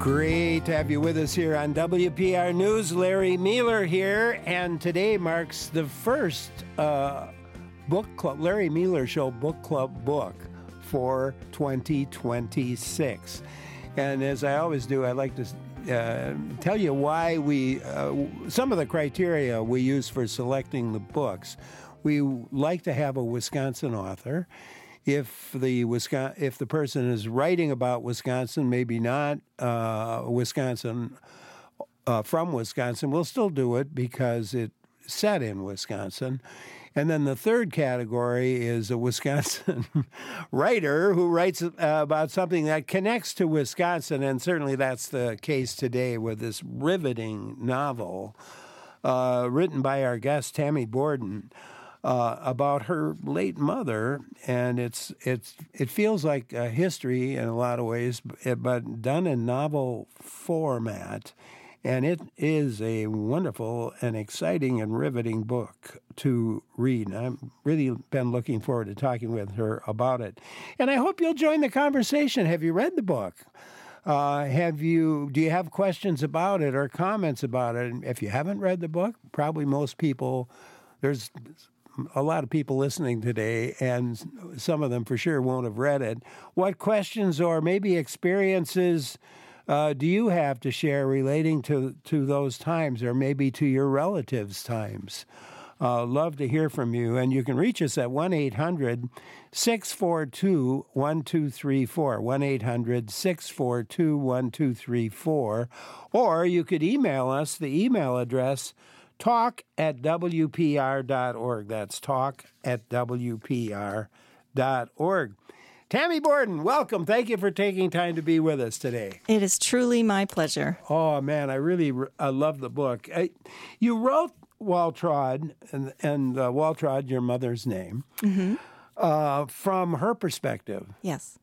Great to have you with us here on WPR News. Larry Mealer here, and today marks the first book club, Larry Mealer Show book club book for 2026. And as I always do, I like to tell you why we, some of the criteria we use for selecting the books. We like to have a Wisconsin author. If the person is writing about Wisconsin, maybe not Wisconsin from Wisconsin, we'll still do it because it's set in Wisconsin. And then the third category is a Wisconsin writer who writes about something that connects to Wisconsin, and certainly that's the case today with this riveting novel written by our guest Tammy Borden. About her late mother, and it feels like a history in a lot of ways, but done in novel format, and it is a wonderful and exciting and riveting book to read. And I've really been looking forward to talking with her about it, and I hope you'll join the conversation. Have you read the book? Do you have questions about it or comments about it? And if you haven't read the book, probably most people, there's a lot of people listening today, and some of them for sure won't have read it. What questions or maybe experiences do you have to share relating to those times, or maybe to your relatives' times? Love to hear from you, and you can reach us at 1-800-642-1234, 1-800-642-1234, or you could email us. The email address, talk@wpr.org. That's talk@wpr.org. Tammy Borden, welcome. Thank you for taking time to be with us today. It is truly my pleasure. Oh, man, I really love the book. You wrote Waltraud, and Waltraud, your mother's name, from her perspective. Yes.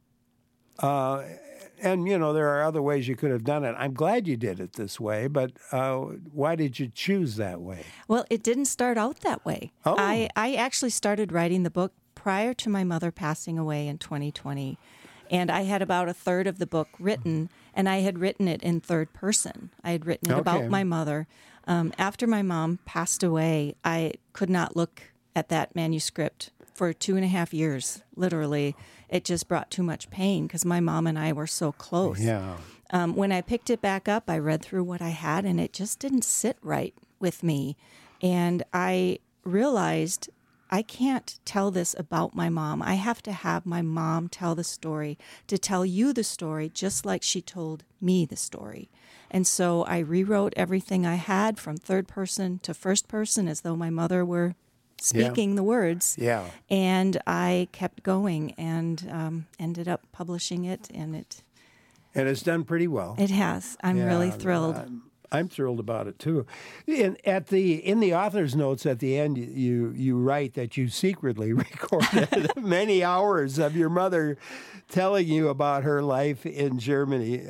And, you know, there are other ways you could have done it. I'm glad you did it this way, but why did you choose that way? Well, it didn't start out that way. Oh. I actually started writing the book prior to my mother passing away in 2020. And I had about a third of the book written, and I had written it in third person. I had written it about my mother. After my mom passed away, I could not look at that manuscript for 2.5 years, literally. It just brought too much pain because my mom and I were so close. Yeah. When I picked it back up, I read through what I had, and it just didn't sit right with me. And I realized I can't tell this about my mom. I have to have my mom tell the story, to tell you the story just like she told me the story. And so I rewrote everything I had from third person to first person as though my mother were speaking the words. Yeah. And I kept going and ended up publishing it, and And it's done pretty well. it has. I'm really thrilled. I'm thrilled about it too. In the author's notes at the end, you write that you secretly recorded many hours of your mother telling you about her life in Germany.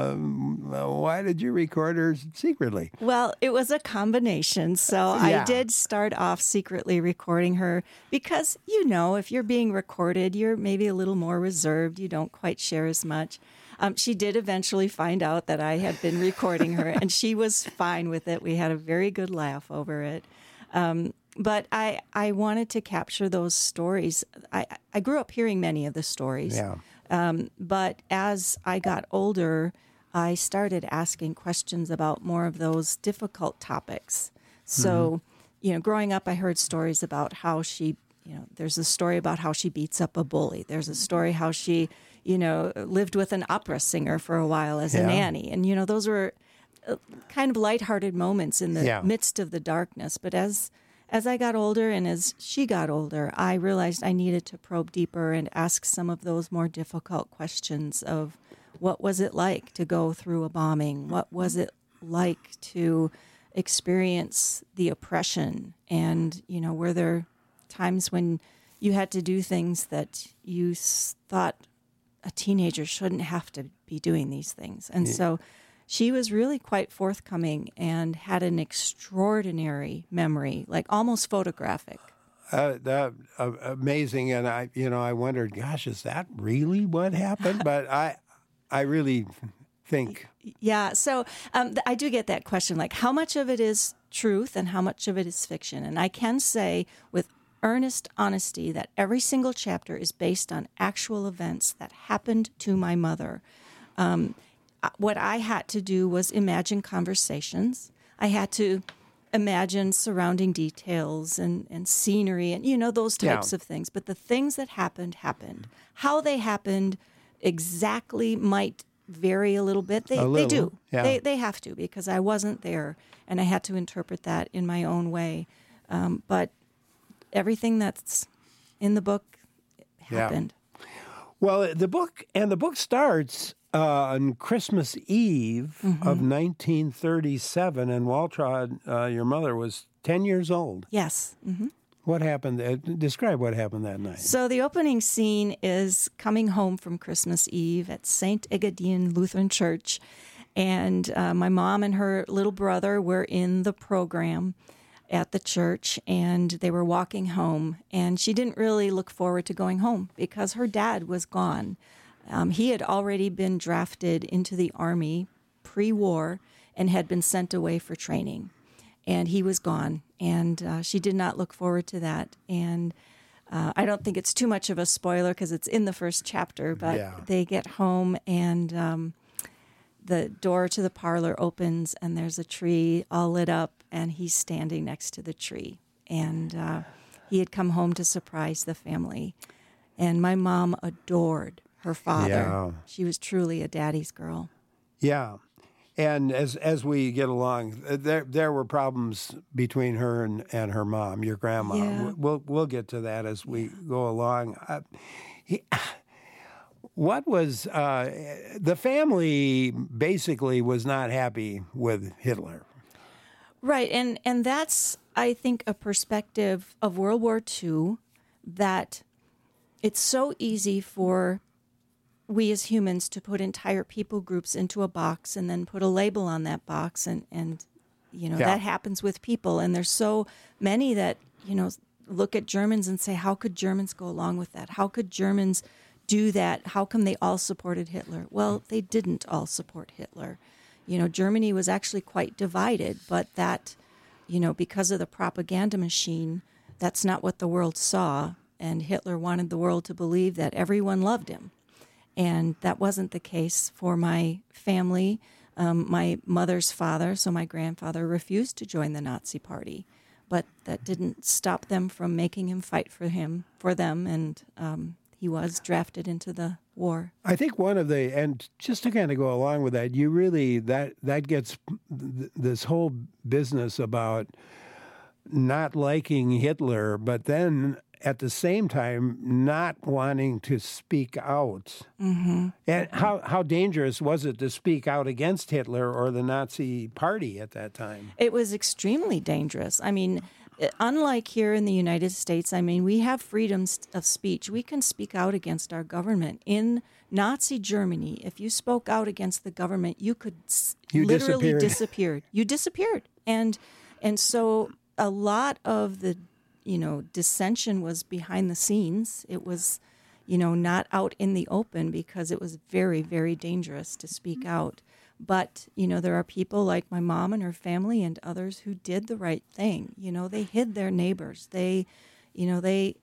Why did you record her secretly? Well, it was a combination. So I did start off secretly recording her because, you know, if you're being recorded, you're maybe a little more reserved. You don't quite share as much. She did eventually find out that I had been recording her, and she was fine with it. We had a very good laugh over it. But I wanted to capture those stories. I grew up hearing many of the stories. Yeah. But as I got older, I started asking questions about more of those difficult topics. So, you know, growing up, I heard stories about how she, you know, there's a story about how she beats up a bully. There's a story how she, you know, lived with an opera singer for a while as a nanny. And, you know, those were kind of lighthearted moments in the midst of the darkness. But as I got older and as she got older, I realized I needed to probe deeper and ask some of those more difficult questions of what was it like to go through a bombing? What was it like to experience the oppression? And, you know, were there times when you had to do things that you thought a teenager shouldn't have to be doing these things? And so she was really quite forthcoming and had an extraordinary memory, like almost photographic. Amazing, and I wondered, gosh, is that really what happened? But I really think? Yeah, so I do get that question, like how much of it is truth and how much of it is fiction? And I can say with earnest honesty that every single chapter is based on actual events that happened to my mother. What I had to do was imagine conversations. I had to imagine surrounding details and scenery and, those types of things. But the things that happened. How they happened exactly might vary a little bit. They do. Yeah. They have to, because I wasn't there and I had to interpret that in my own way. But everything that's in the book happened. Yeah. Well, the book starts on Christmas Eve of 1937, and Waltraud, your mother, was 10 years old. Yes. Mm-hmm. What happened? Describe what happened that night. So the opening scene is coming home from Christmas Eve at St. Egidien Lutheran Church, and my mom and her little brother were in the program at the church, and they were walking home, and she didn't really look forward to going home because her dad was gone. He had already been drafted into the Army pre-war and had been sent away for training. And he was gone, and she did not look forward to that. And I don't think it's too much of a spoiler because it's in the first chapter, but they get home, and the door to the parlor opens, and there's a tree all lit up, and he's standing next to the tree. And he had come home to surprise the family. And my mom adored her father. Yeah. She was truly a daddy's girl. Yeah. And as we get along, there were problems between her and her mom, your grandma. Yeah. We'll get to that as we go along. What was the family basically was not happy with Hitler. Right, and that's, I think, a perspective of World War II that it's so easy for we as humans to put entire people groups into a box and then put a label on that box, and that happens with people. And there's so many that, look at Germans and say, how could Germans go along with that? How could Germans do that? How come they all supported Hitler? Well, they didn't all support Hitler. Germany was actually quite divided, but that, because of the propaganda machine, that's not what the world saw. And Hitler wanted the world to believe that everyone loved him. And that wasn't the case for my family. My mother's father, so my grandfather, refused to join the Nazi Party. But that didn't stop them from making him fight for them, and he was drafted into the war. I think and just to kind of go along with that, you really, that gets this whole business about not liking Hitler, but then at the same time not wanting to speak out. Mm-hmm. And how dangerous was it to speak out against Hitler or the Nazi Party at that time? It was extremely dangerous. I mean, unlike here in the United States, we have freedoms of speech. We can speak out against our government. In Nazi Germany, if you spoke out against the government, you could literally disappear. You disappeared. And so a lot of the dissension was behind the scenes. It was, not out in the open because it was very, very dangerous to speak out. But, there are people like my mom and her family and others who did the right thing. They hid their neighbors. They did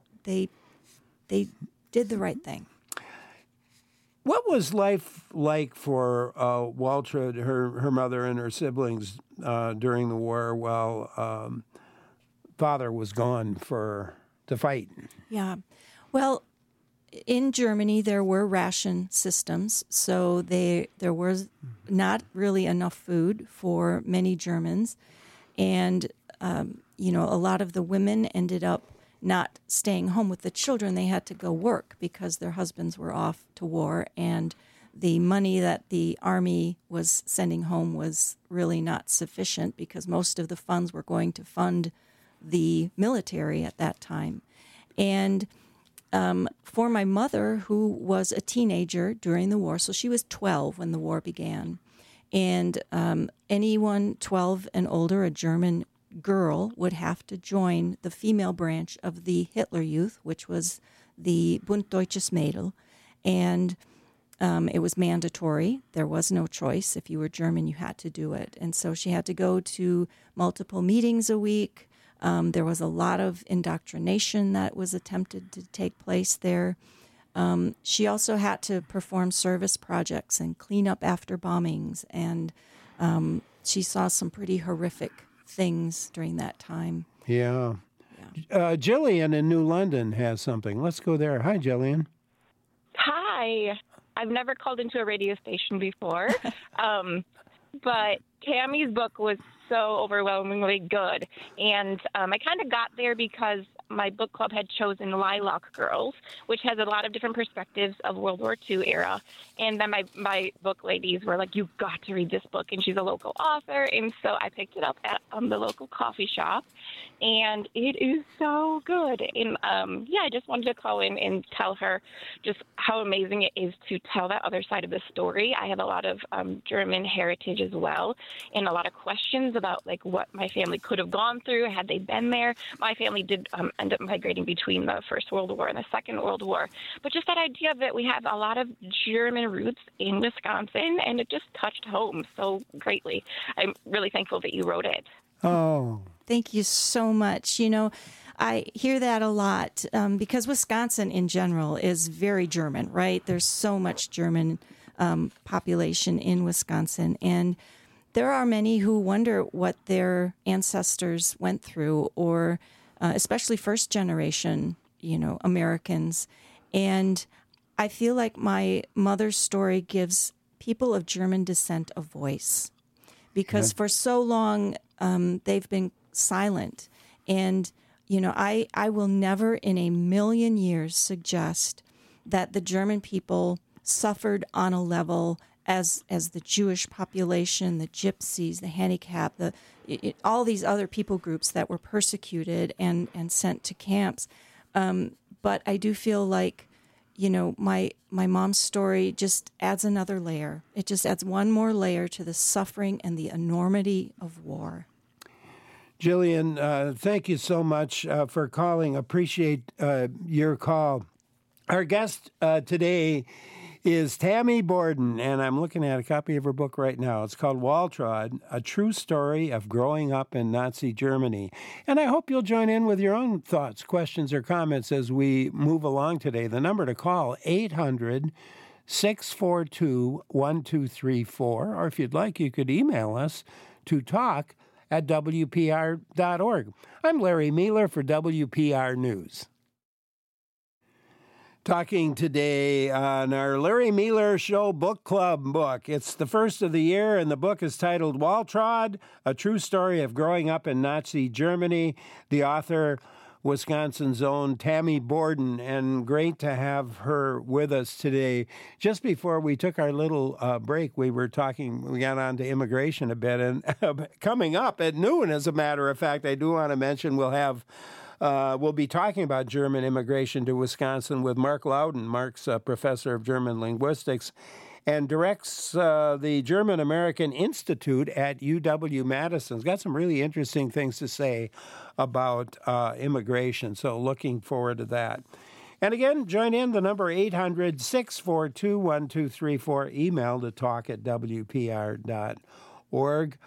the right thing. What was life like for Waltraud, her mother and her siblings during the war while father was gone to fight? Yeah. Well, in Germany, there were ration systems, so there was not really enough food for many Germans. And, a lot of the women ended up not staying home with the children. They had to go work because their husbands were off to war, and the money that the Army was sending home was really not sufficient because most of the funds were going to fund the military at that time. And for my mother, who was a teenager during the war, so she was 12 when the war began, and anyone 12 and older, a German girl, would have to join the female branch of the Hitler Youth, which was the Bund Deutsches Mädel. And It was mandatory. There was no choice. If you were German, you had to do it. And so she had to go to multiple meetings a week. There was a lot of indoctrination that was attempted to take place there. She also had to perform service projects and clean up after bombings. And she saw some pretty horrific things during that time. Yeah. Jillian in New London has something. Let's go there. Hi, Jillian. Hi. I've never called into a radio station before, but Tammy's book was so overwhelmingly good. And I kind of got there because my book club had chosen Lilac Girls, which has a lot of different perspectives of World War II era. And then my book ladies were like, you've got to read this book. And she's a local author. And so I picked it up at the local coffee shop. And it is so good. And I just wanted to call in and tell her just how amazing it is to tell that other side of the story. I have a lot of German heritage as well, and a lot of questions about like what my family could have gone through had they been there. My family did end up migrating between the First World War and the Second World War. But just that idea that we have a lot of German roots in Wisconsin, and it just touched home so greatly. I'm really thankful that you wrote it. Oh, thank you so much. I hear that a lot because Wisconsin in general is very German, right? There's so much German population in Wisconsin. And there are many who wonder what their ancestors went through, or especially first generation, Americans. And I feel like my mother's story gives people of German descent a voice, because for so long they've been silent. And, I will never in a million years suggest that the German people suffered on a level as the Jewish population, the Gypsies, the handicapped, all these other people groups that were persecuted and sent to camps. But I do feel like, my mom's story just adds another layer. It just adds one more layer to the suffering and the enormity of war. Jillian, thank you so much for calling. Appreciate your call. Our guest today is Tammy Borden, and I'm looking at a copy of her book right now. It's called Waltraud, A True Story of Growing Up in Nazi Germany. And I hope you'll join in with your own thoughts, questions, or comments as we move along today. The number to call, 800-642-1234, or if you'd like, you could email us to talk@wpr.org. I'm Larry Mealer for WPR News. Talking today on our Larry Mealer Show Book Club book. It's the first of the year, and the book is titled Waltraud, A True Story of Growing Up in Nazi Germany. The author, Wisconsin's own Tammy Borden, and great to have her with us today. Just before we took our little break, we got on to immigration a bit, and coming up at noon, as a matter of fact, I do want to mention we'll be talking about German immigration to Wisconsin with Mark Loudon. Mark's a professor of German linguistics and directs the German American Institute at UW-Madison. He's got some really interesting things to say about immigration, so looking forward to that. And again, join in. The number 800-642-1234, email to talk@wpr.org.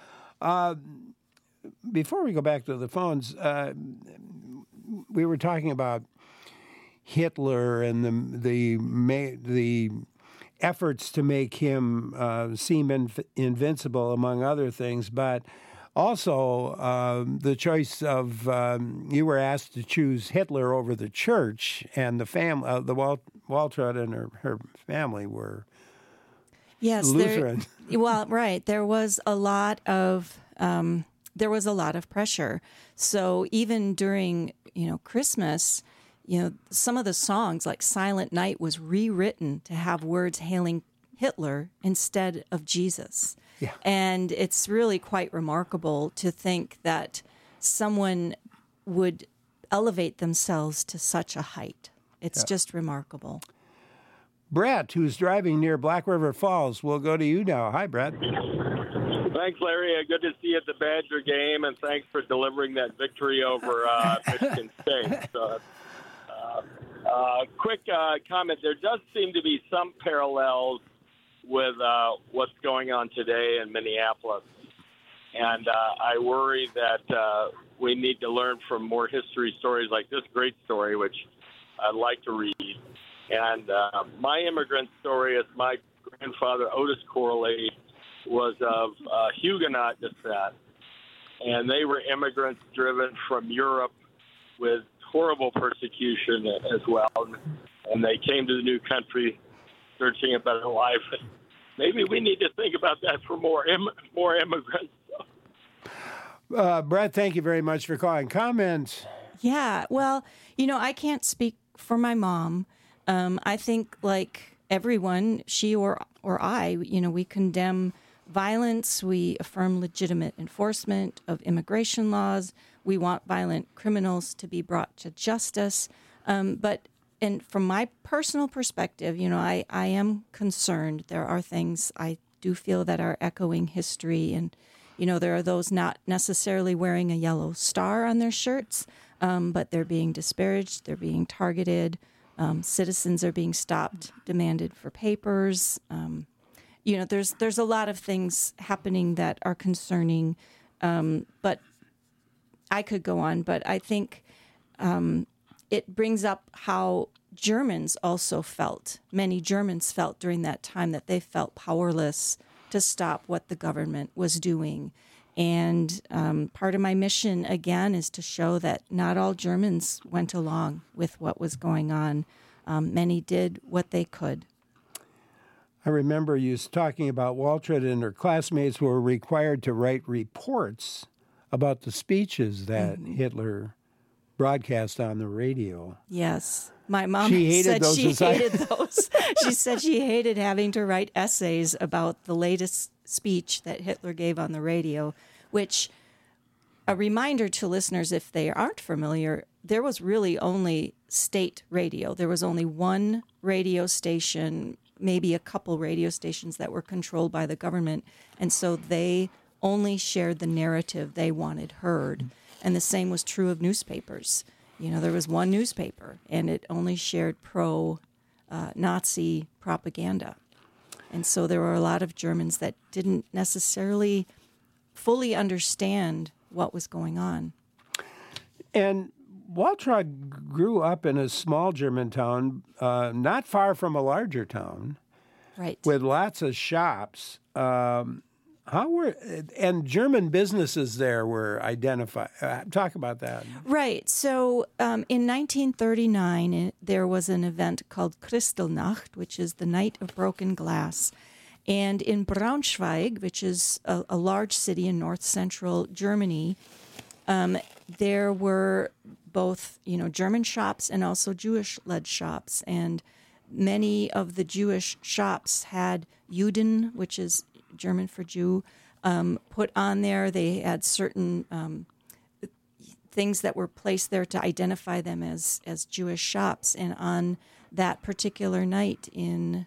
Before we go back to the phones, we were talking about Hitler and the efforts to make him seem invincible, among other things, but also the choice of you were asked to choose Hitler over the church, and the Waltraud and her family were Lutheran. Right. There was a lot of pressure. So even during Christmas, some of the songs like Silent Night was rewritten to have words hailing Hitler instead of Jesus. Yeah. And it's really quite remarkable to think that someone would elevate themselves to such a height. It's just remarkable. Brett, who's driving near Black River Falls, we'll go to you now. Hi, Brett. Thanks, Larry. Good to see you at the Badger game, and thanks for delivering that victory over Michigan State. So, Quick comment. There does seem to be some parallels with what's going on today in Minneapolis. And I worry that we need to learn from more history stories like this great story, which I'd like to read. And my immigrant story is my grandfather, Otis Corley, was of Huguenot descent. And they were immigrants driven from Europe with horrible persecution as well. And they came to the new country searching a better life. Maybe we need to think about that for more immigrants. Brett, thank you very much for calling. Comments? Yeah, well, I can't speak for my mom. I think, like everyone, she or I, we condemn violence. We affirm legitimate enforcement of immigration laws. We want violent criminals to be brought to justice. But from my personal perspective, I am concerned. There are things I do feel that are echoing history. And, there are those not necessarily wearing a yellow star on their shirts, but they're being disparaged. They're being targeted. Citizens are being stopped, demanded for papers. There's a lot of things happening that are concerning, but I could go on. But I think it brings up how Germans also felt. Many Germans felt during that time that they felt powerless to stop what the government was doing. And part of my mission, again, is to show that not all Germans went along with what was going on. Many did what they could. I remember you talking about Waltraud and her classmates were required to write reports about the speeches that Hitler broadcast on the radio. Yes. My mom She said hated she hated those. She said she hated having to write essays about the latest speech that Hitler gave on the radio, which, a reminder to listeners if they aren't familiar, there was really only state radio. There was only one radio station, maybe a couple radio stations that were controlled by the government. And so they only shared the narrative they wanted heard. And the same was true of newspapers. There was one newspaper, and it only shared pro-Nazi propaganda. And so there were a lot of Germans that didn't necessarily fully understand what was going on. And Waltraud grew up in a small German town, not far from a larger town, Right. with lots of shops. And German businesses there were identified. Talk about that. Right. So in 1939, there was an event called Kristallnacht, which is the Night of Broken Glass. And in Braunschweig, which is a large city in north-central Germany, there were both, German shops and also Jewish-led shops. And many of the Jewish shops had Juden, which is German for Jew, put on there. They had certain things that were placed there to identify them as Jewish shops. And on that particular night in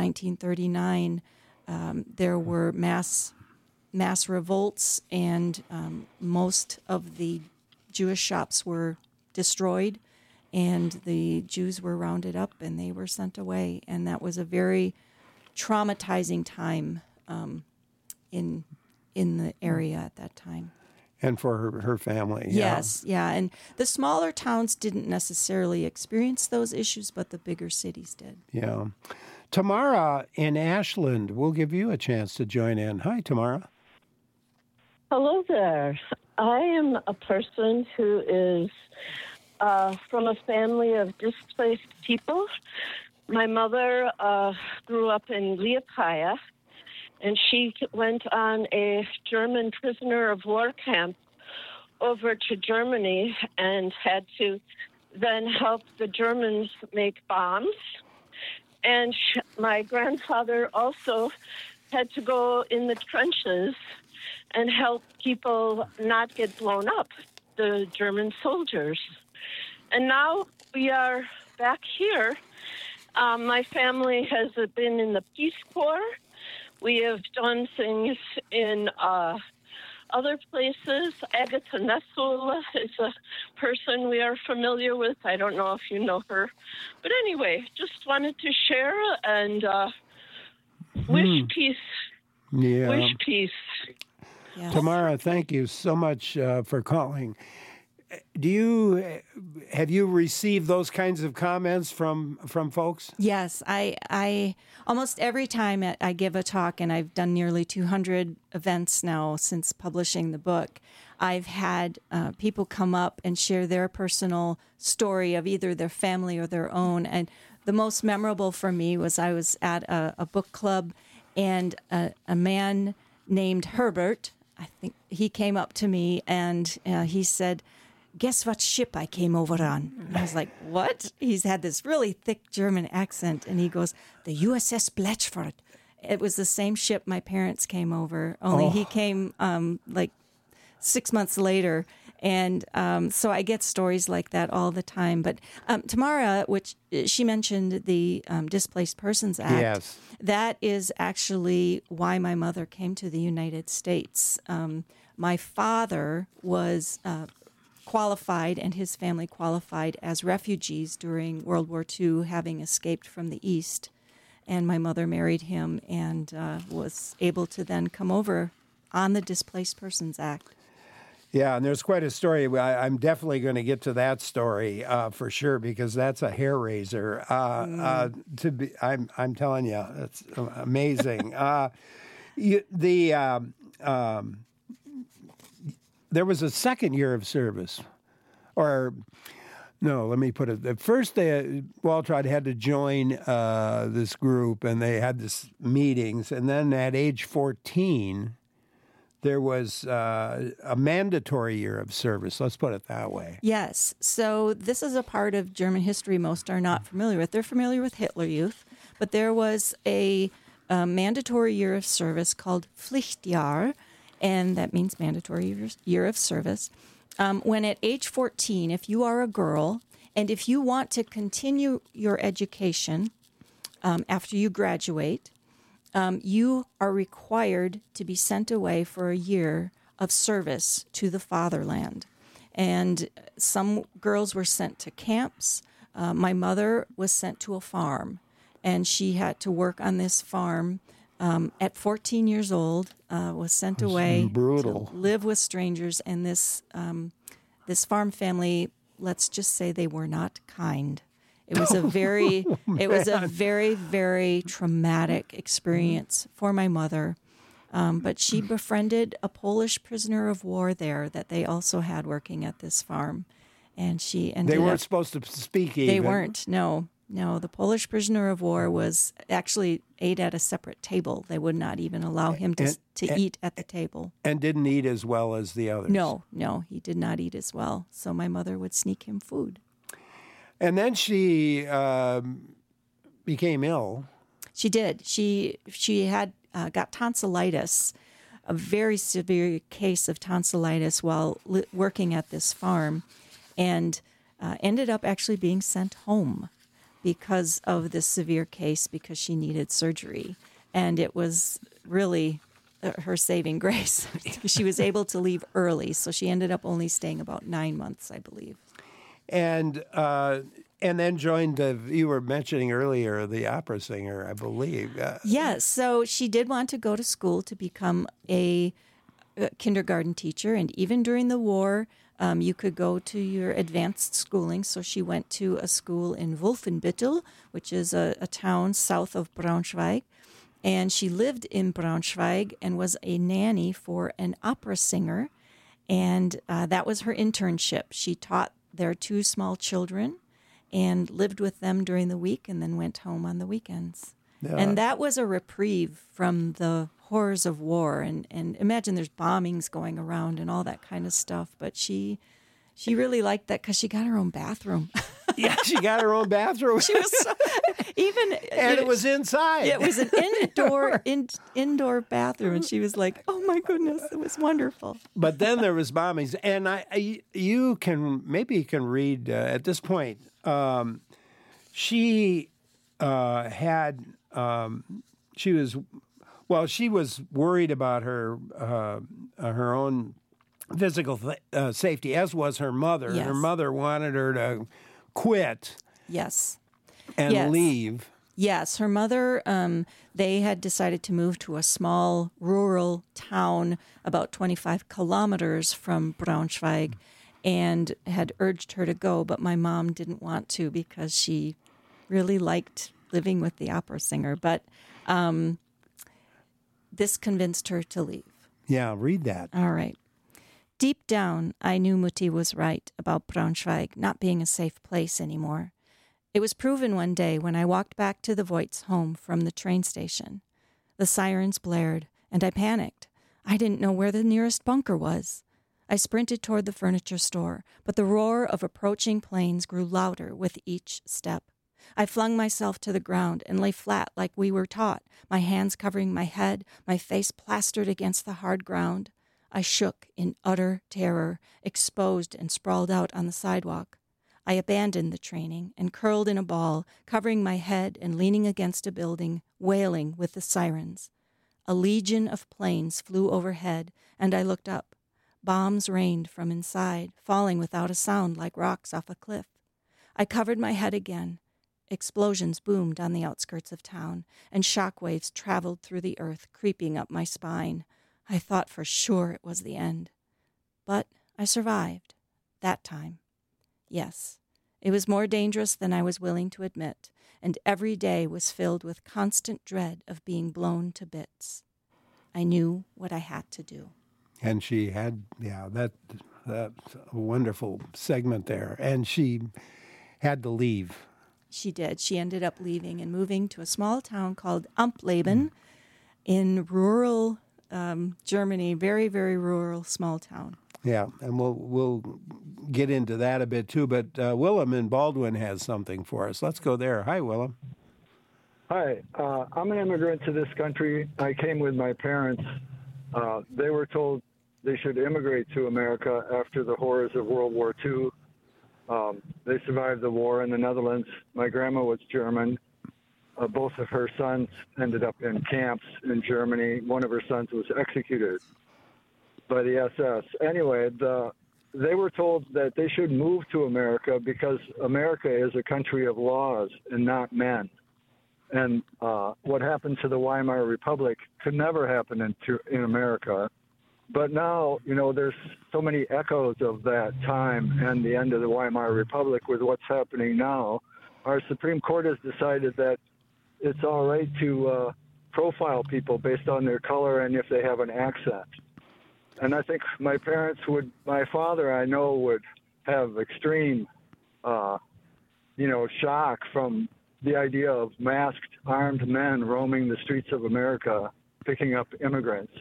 1939, there were mass revolts, and most of the Jewish shops were destroyed, and the Jews were rounded up and they were sent away. And that was a very traumatizing time in the area at that time. And for her family. Yes, yeah. And the smaller towns didn't necessarily experience those issues, but the bigger cities did. Yeah. Tamara in Ashland, we'll give you a chance to join in. Hi, Tamara. Hello there. I am a person who is from a family of displaced people. My mother grew up in Liepaja, and she went on a German prisoner of war camp over to Germany and had to then help the Germans make bombs. And my grandfather also had to go in the trenches and help people not get blown up, the German soldiers. And now we are back here. My family has been in the Peace Corps. We have done things in other places. Agatha Nessel is a person we are familiar with. I don't know if you know her. But anyway, just wanted to share and wish peace. Yeah. Wish peace. Yes. Tamara, thank you so much for calling. Have you received those kinds of comments from folks? Yes, I almost every time I give a talk, and I've done nearly 200 events now since publishing the book, I've had people come up and share their personal story of either their family or their own. And the most memorable for me was I was at a book club, and a man named Herbert, I think he came up to me and he said, "Guess what ship I came over on?" And I was like, "What?" He's had this really thick German accent, and he goes, "The USS Blatchford." It was the same ship my parents came over, only he came like 6 months later. And so I get stories like that all the time. But Tamara, which she mentioned the Displaced Persons Act, Yes. that is actually why my mother came to the United States. My father was qualified, and his family qualified as refugees during World War II, having escaped from the East. And my mother married him and was able to then come over on the Displaced Persons Act. Yeah, and there's quite a story. I'm definitely going to get to that story for sure, because that's a hair raiser. I'm telling you, it's amazing. There was a second year of service, or no, let me put it. At first, Waltraud had to join this group, and they had this meetings, and then at age 14. There was a mandatory year of service. Let's put it that way. Yes. So this is a part of German history most are not familiar with. They're familiar with Hitler Youth, but there was a mandatory year of service called Pflichtjahr, and that means mandatory year of service. When at age 14, if you are a girl, and if you want to continue your education after you graduate, you are required to be sent away for a year of service to the fatherland. And some girls were sent to camps. My mother was sent to a farm, and she had to work on this farm at 14 years old, was sent away brutal. to live with strangers. And this farm family, let's just say they were not kind. It was a very, very traumatic experience for my mother. But she befriended a Polish prisoner of war there that they also had working at this farm, and she ended. They weren't supposed to speak even. They weren't. No. The Polish prisoner of war was actually ate at a separate table. They would not even allow him to eat at the table. And didn't eat as well as the others. No, he did not eat as well. So my mother would sneak him food. And then she became ill. She did. She had got tonsillitis, a very severe case of tonsillitis while working at this farm, and ended up actually being sent home because of this severe case, because she needed surgery. And it was really her saving grace. She was able to leave early, so she ended up only staying about 9 months, I believe. And then joined you were mentioning earlier, the opera singer, I believe. Yes, so she did want to go to school to become a kindergarten teacher, and even during the war, you could go to your advanced schooling. So she went to a school in Wolfenbüttel, which is a town south of Braunschweig, and she lived in Braunschweig and was a nanny for an opera singer, and that was her internship. She taught their 2 small children and lived with them during the week and then went home on the weekends. Yeah. And that was a reprieve from the horrors of war. And imagine there's bombings going around and all that kind of stuff. But she really liked that because she got her own bathroom. Yeah, she got her own bathroom. She was it was inside. It was an indoor bathroom, and she was like, "Oh my goodness, it was wonderful." But then there was bombings, and you can read at this point. She was Well, she was worried about her own physical safety, as was her mother. Yes. Her mother wanted her to quit Yes. and Yes. leave. Yes, her mother, they had decided to move to a small rural town about 25 kilometers from Braunschweig and had urged her to go, but my mom didn't want to because she really liked living with the opera singer. But this convinced her to leave. Yeah, read that. All right. Deep down, I knew Mutti was right about Braunschweig not being a safe place anymore. It was proven one day when I walked back to the Voigts' home from the train station. The sirens blared, and I panicked. I didn't know where the nearest bunker was. I sprinted toward the furniture store, but the roar of approaching planes grew louder with each step. I flung myself to the ground and lay flat like we were taught, my hands covering my head, my face plastered against the hard ground. I shook in utter terror, exposed and sprawled out on the sidewalk. I abandoned the training and curled in a ball, covering my head and leaning against a building, wailing with the sirens. A legion of planes flew overhead, and I looked up. Bombs rained from inside, falling without a sound like rocks off a cliff. I covered my head again. Explosions boomed on the outskirts of town, and shock waves traveled through the earth, creeping up my spine. I thought for sure it was the end. But I survived. That time. Yes, it was more dangerous than I was willing to admit, and every day was filled with constant dread of being blown to bits. I knew what I had to do. And she had, that's a wonderful segment there. And she had to leave. She did. She ended up leaving and moving to a small town called Ampleben in rural Germany, very, very rural, small town. Yeah, and we'll get into that a bit too. But Willem in Baldwin has something for us. Let's go there. Hi, Willem. Hi, I'm an immigrant to this country. I came with my parents. They were told they should immigrate to America after the horrors of World War II. They survived the war in the Netherlands. My grandma was German. Both of her sons ended up in camps in Germany. One of her sons was executed by the SS. Anyway, they were told that they should move to America because America is a country of laws and not men. And what happened to the Weimar Republic could never happen in America. But now, there's so many echoes of that time and the end of the Weimar Republic with what's happening now. Our Supreme Court has decided that it's all right to profile people based on their color and if they have an accent. And I think my father, I know, would have extreme, shock from the idea of masked, armed men roaming the streets of America, picking up immigrants.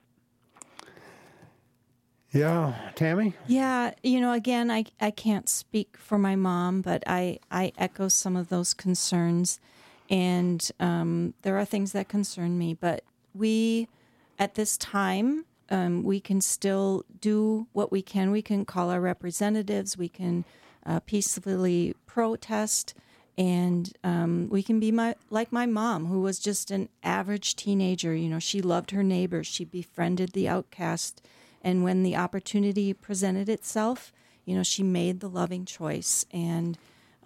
Yeah, Tammy? Yeah, again, I can't speak for my mom, but I echo some of those concerns. And there are things that concern me. But we, at this time, we can still do what we can. We can call our representatives. We can peacefully protest. And we can be like my mom, who was just an average teenager. She loved her neighbors. She befriended the outcast. And when the opportunity presented itself, she made the loving choice. And,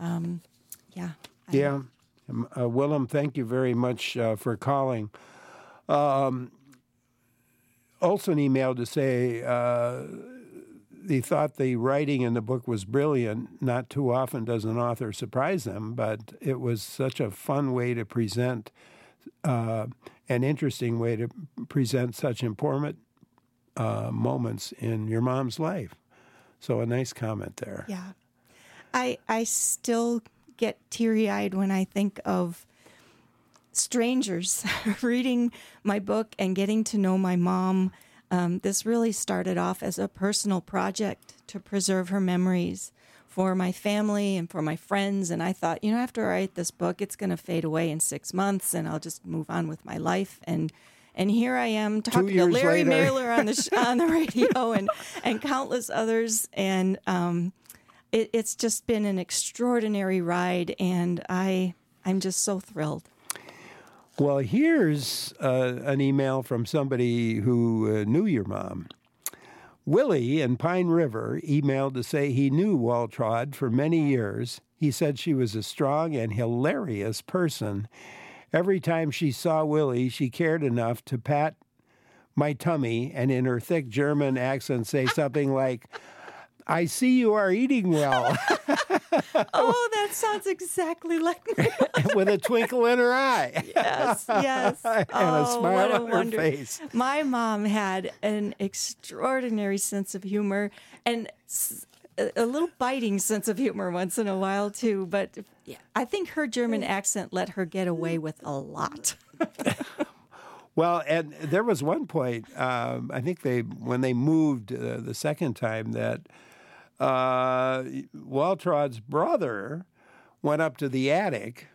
Willem, thank you very much for calling. Olson emailed to say he thought the writing in the book was brilliant. Not too often does an author surprise them, but it was such a fun way to present, an interesting way to present such important moments in your mom's life. So a nice comment there. Yeah. I still get teary-eyed when I think of strangers reading my book and getting to know my mom. This really started off as a personal project to preserve her memories for my family and for my friends. And I thought, after I write this book, it's going to fade away in 6 months and I'll just move on with my life. And here I am talking to Larry Mailer on the radio and countless others. And it's just been an extraordinary ride. And I'm just so thrilled. Well, here's an email from somebody who knew your mom. Willie in Pine River emailed to say he knew Waltraud for many years. He said she was a strong and hilarious person. Every time she saw Willie, she cared enough to pat my tummy and in her thick German accent say something like, I see you are eating well. Oh, that sounds exactly like me. With a twinkle in her eye. Yes, yes. And a smile on her face. My mom had an extraordinary sense of humor and a little biting sense of humor once in a while, too. But I think her German accent let her get away with a lot. Well, and there was one point, I think when they moved the second time, that Waltraud's brother went up to the attic.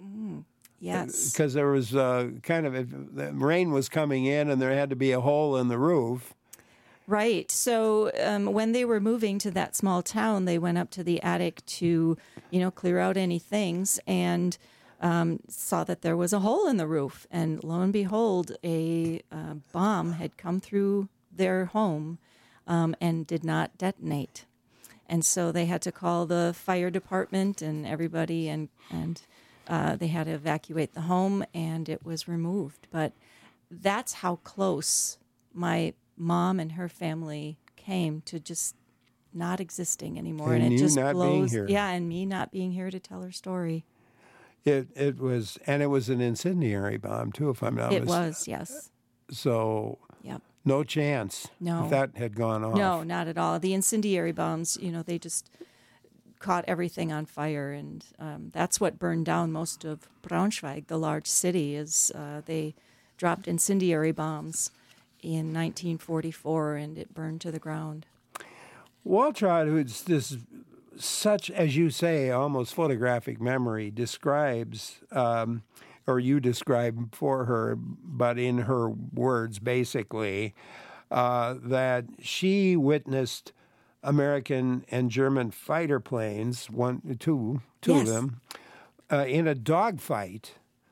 Yes. Because there was the rain was coming in and there had to be a hole in the roof. Right. So when they were moving to that small town, they went up to the attic to, clear out any things and saw that there was a hole in the roof. And lo and behold, a bomb had come through their home and did not detonate. And so they had to call the fire department and everybody, and they had to evacuate the home, and it was removed. But that's how close my mom and her family came to just not existing anymore. And it you just not blows. being here. Yeah, and me not being here to tell her story. It was an incendiary bomb too, if I'm not mistaken. It was, yes. So Yep. no chance if that had gone off. No, not at all. The incendiary bombs, they just caught everything on fire, and that's what burned down most of Braunschweig, the large city. Is they dropped incendiary bombs in 1944, and it burned to the ground. Waltraud, who's this such, as you say, almost photographic memory, describes, or you describe for her, but in her words, basically, that she witnessed American and German fighter planes, two Yes. of them, in a dogfight,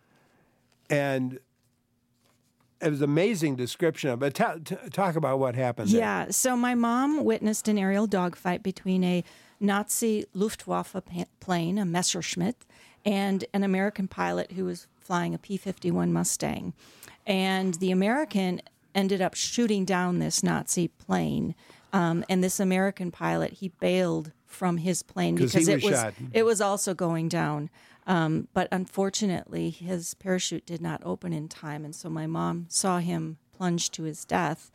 and it was an amazing description of it. Talk about what happened there. Yeah, so my mom witnessed an aerial dogfight between a Nazi Luftwaffe plane, a Messerschmitt, and an American pilot who was flying a P-51 Mustang. And the American ended up shooting down this Nazi plane. And this American pilot, he bailed from his plane because it was also going down. But unfortunately, his parachute did not open in time, and so my mom saw him plunge to his death.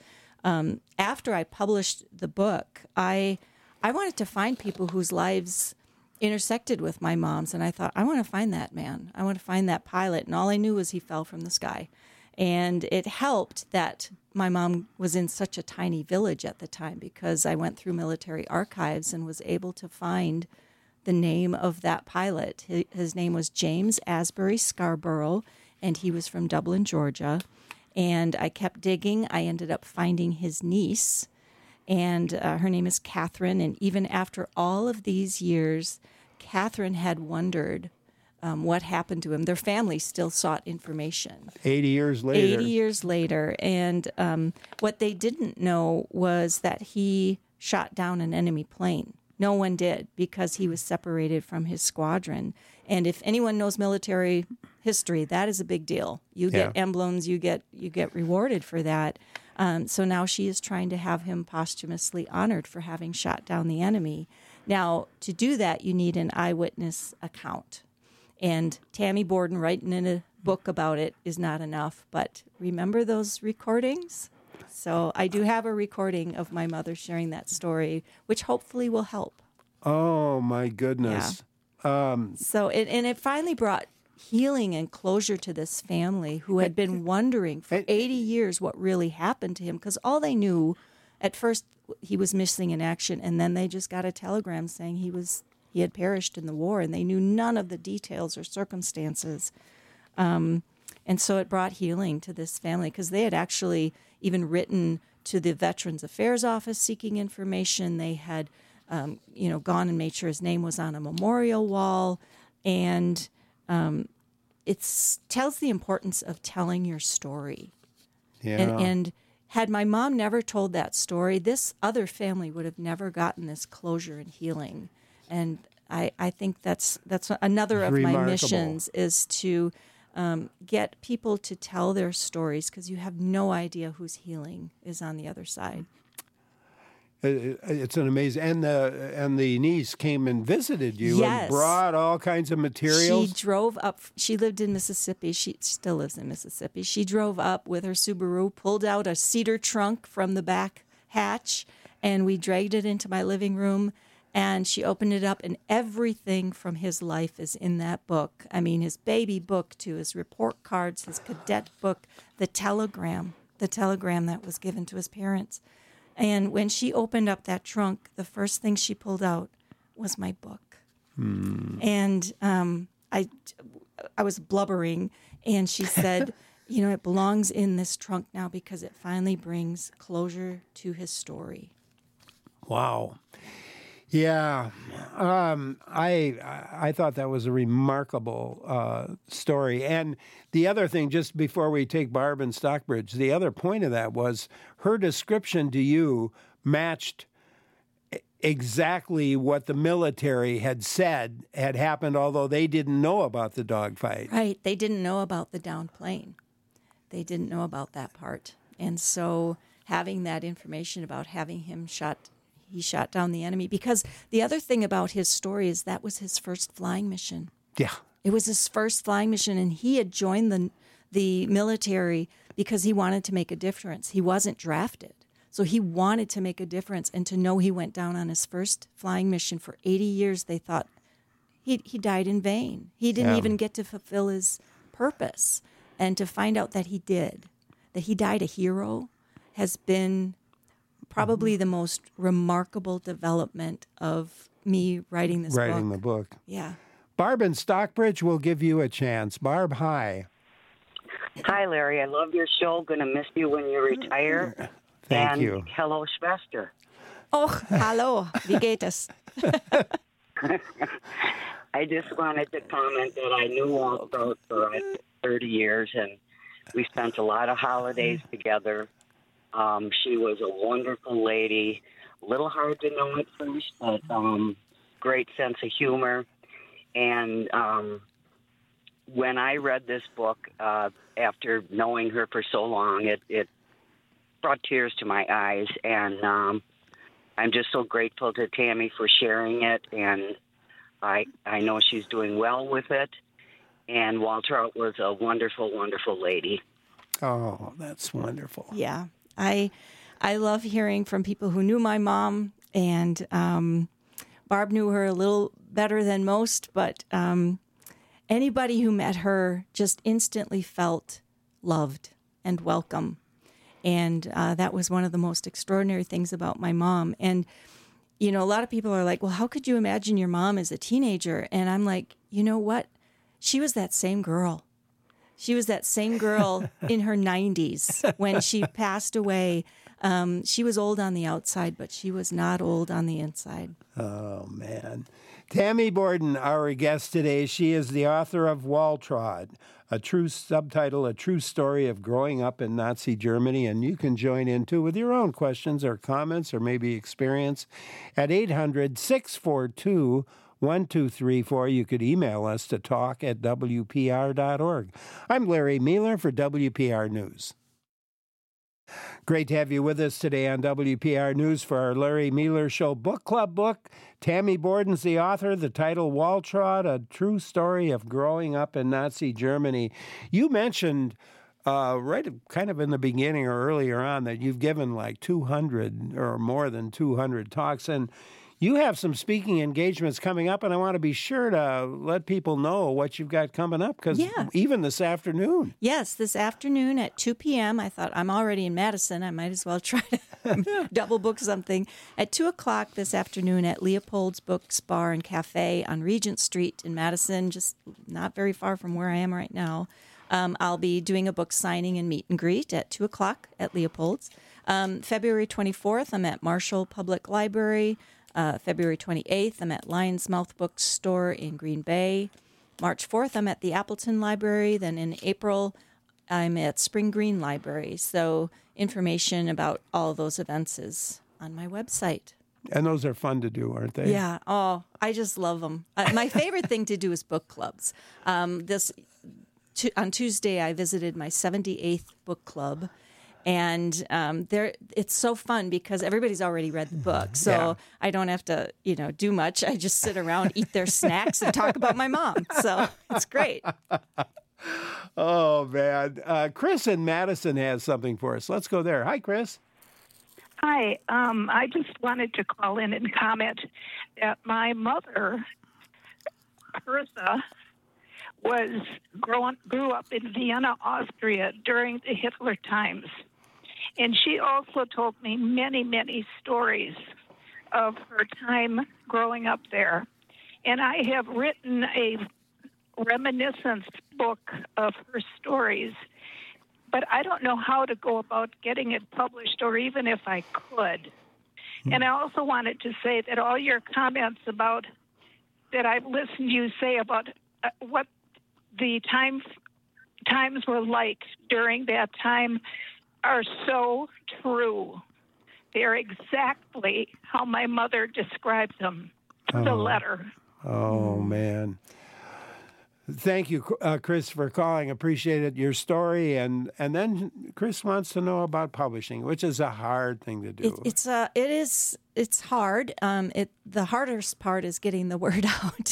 After I published the book, I wanted to find people whose lives intersected with my mom's, and I thought, I want to find that man. I want to find that pilot, and all I knew was he fell from the sky. And it helped that my mom was in such a tiny village at the time, because I went through military archives and was able to find the name of that pilot. His name was James Asbury Scarborough, and he was from Dublin, Georgia. And I kept digging. I ended up finding his niece, and her name is Catherine. And even after all of these years, Catherine had wondered what happened to him. Their family still sought information. 80 years later. 80 years later. And what they didn't know was that he shot down an enemy plane. No one did, because he was separated from his squadron. And if anyone knows military history, that is a big deal. You get emblems, you get rewarded for that. So now she is trying to have him posthumously honored for having shot down the enemy. Now, to do that, you need an eyewitness account. And Tammy Borden writing in a book about it is not enough. But remember those recordings? So I do have a recording of my mother sharing that story, which hopefully will help. Oh, my goodness. Yeah. So it finally brought healing and closure to this family who had been wondering for 80 years what really happened to him, because all they knew at first, he was missing in action, and then they just got a telegram saying he had perished in the war, and they knew none of the details or circumstances. And so it brought healing to this family, because they had actually even written to the Veterans Affairs Office seeking information. They had, gone and made sure his name was on a memorial wall, and it tells the importance of telling your story. Yeah. And had my mom never told that story, this other family would have never gotten this closure and healing. And I think that's another of my missions is to get people to tell their stories, because you have no idea whose healing is on the other side. It's an amazing, and the niece came and visited you and brought all kinds of materials. She drove up. She lived in Mississippi. She still lives in Mississippi. She drove up with her Subaru, pulled out a cedar trunk from the back hatch, and we dragged it into my living room. And she opened it up, and everything from his life is in that book. I mean, his baby book to his report cards, his cadet book, the telegram that was given to his parents. And when she opened up that trunk, the first thing she pulled out was my book. And I was blubbering, and she said, it belongs in this trunk now because it finally brings closure to his story. Wow. Yeah, I thought that was a remarkable story. And the other thing, just before we take Barb and Stockbridge, the other point of that was her description to you matched exactly what the military had said had happened, although they didn't know about the dogfight. Right, they didn't know about the downed plane. They didn't know about that part. And so having that information about having him he shot down the enemy, because the other thing about his story is that was his first flying mission. Yeah. It was his first flying mission, and he had joined the military because he wanted to make a difference. He wasn't drafted. So he wanted to make a difference, and to know he went down on his first flying mission for 80 years, they thought he died in vain. He didn't even get to fulfill his purpose. And to find out that he did, that he died a hero, has been probably the most remarkable development of me writing this book. Writing the book. Yeah. Barb in Stockbridge will give you a chance. Barb, hi. Hi, Larry. I love your show. Going to miss you when you retire. Thank you. Hello, Schwester. Oh, hallo. Wie geht es? I just wanted to comment that I knew Waltraud for 30 years, and we spent a lot of holidays together. She was a wonderful lady, a little hard to know at first, but great sense of humor. And when I read this book, after knowing her for so long, it brought tears to my eyes. And I'm just so grateful to Tammy for sharing it. And I know she's doing well with it. And Waltraud was a wonderful, wonderful lady. Oh, that's wonderful. Yeah. I love hearing from people who knew my mom, and Barb knew her a little better than most, but anybody who met her just instantly felt loved and welcome. And that was one of the most extraordinary things about my mom. And, a lot of people are like, well, how could you imagine your mom as a teenager? And I'm like, you know what? She was that same girl. She was that same girl in her 90s when she passed away. She was old on the outside, but she was not old on the inside. Oh, man. Tammy Borden, our guest today, she is the author of Waltraud, a true story of growing up in Nazi Germany. And you can join in, too, with your own questions or comments or maybe experience at 800-642-1234. You could email us to talk@wpr.org. I'm Larry Mehler for WPR News. Great to have you with us today on WPR News for our Larry Mehler Show Book Club book. Tammy Borden's the author, the title Waltraud, a true story of growing up in Nazi Germany. You mentioned right kind of in the beginning or earlier on that you've given like 200 or more than 200 talks, and you have some speaking engagements coming up, and I want to be sure to let people know what you've got coming up, because even this afternoon. Yes, this afternoon at 2 p.m. I thought, I'm already in Madison. I might as well try to double book something. At 2 o'clock this afternoon at Leopold's Books Bar and Cafe on Regent Street in Madison, just not very far from where I am right now. I'll be doing a book signing and meet and greet at 2 o'clock at Leopold's. February 24th, I'm at Marshall Public Library. February 28th, I'm at Lion's Mouth Bookstore in Green Bay. March 4th, I'm at the Appleton Library. Then in April, I'm at Spring Green Library. So information about all those events is on my website. And those are fun to do, aren't they? Yeah. Oh, I just love them. My favorite thing to do is book clubs. On Tuesday, I visited my 78th book club. And it's so fun because everybody's already read the book. So I don't have to, do much. I just sit around, eat their snacks, and talk about my mom. So it's great. Oh, man. Chris in Madison has something for us. Let's go there. Hi, Chris. Hi. I just wanted to call in and comment that my mother, Bertha, grew up in Vienna, Austria during the Hitler times. And she also told me many, many stories of her time growing up there. And I have written a reminiscence book of her stories, but I don't know how to go about getting it published, or even if I could. And I also wanted to say that all your comments about that I've listened to you say about what the times were like during that time are so true. They're exactly how my mother described them to the letter. Oh, man. Thank you, Chris, for calling. Appreciate your story. And then Chris wants to know about publishing, which is a hard thing to do. It's hard. The hardest part is getting the word out.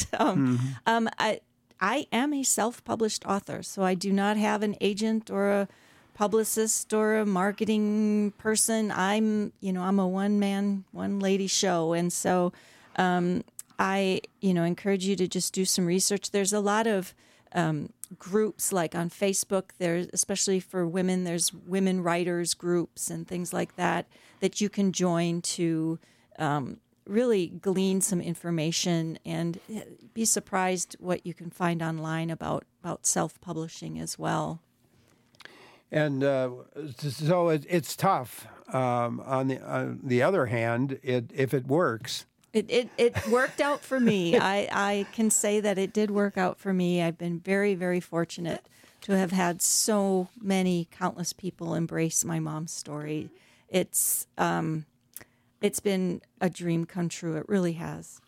I am a self-published author, so I do not have an agent or a publicist or a marketing person. I'm a one-man, one-lady show, and so I encourage you to just do some research. There's a lot of groups, like on Facebook. There's, especially for women, there's women writers groups and things like that you can join to really glean some information, and be surprised what you can find online about self-publishing as well. And so it's tough. On the other hand, if it works. It worked out for me. I can say that it did work out for me. I've been very, very fortunate to have had so many countless people embrace my mom's story. It's been a dream come true. It really has.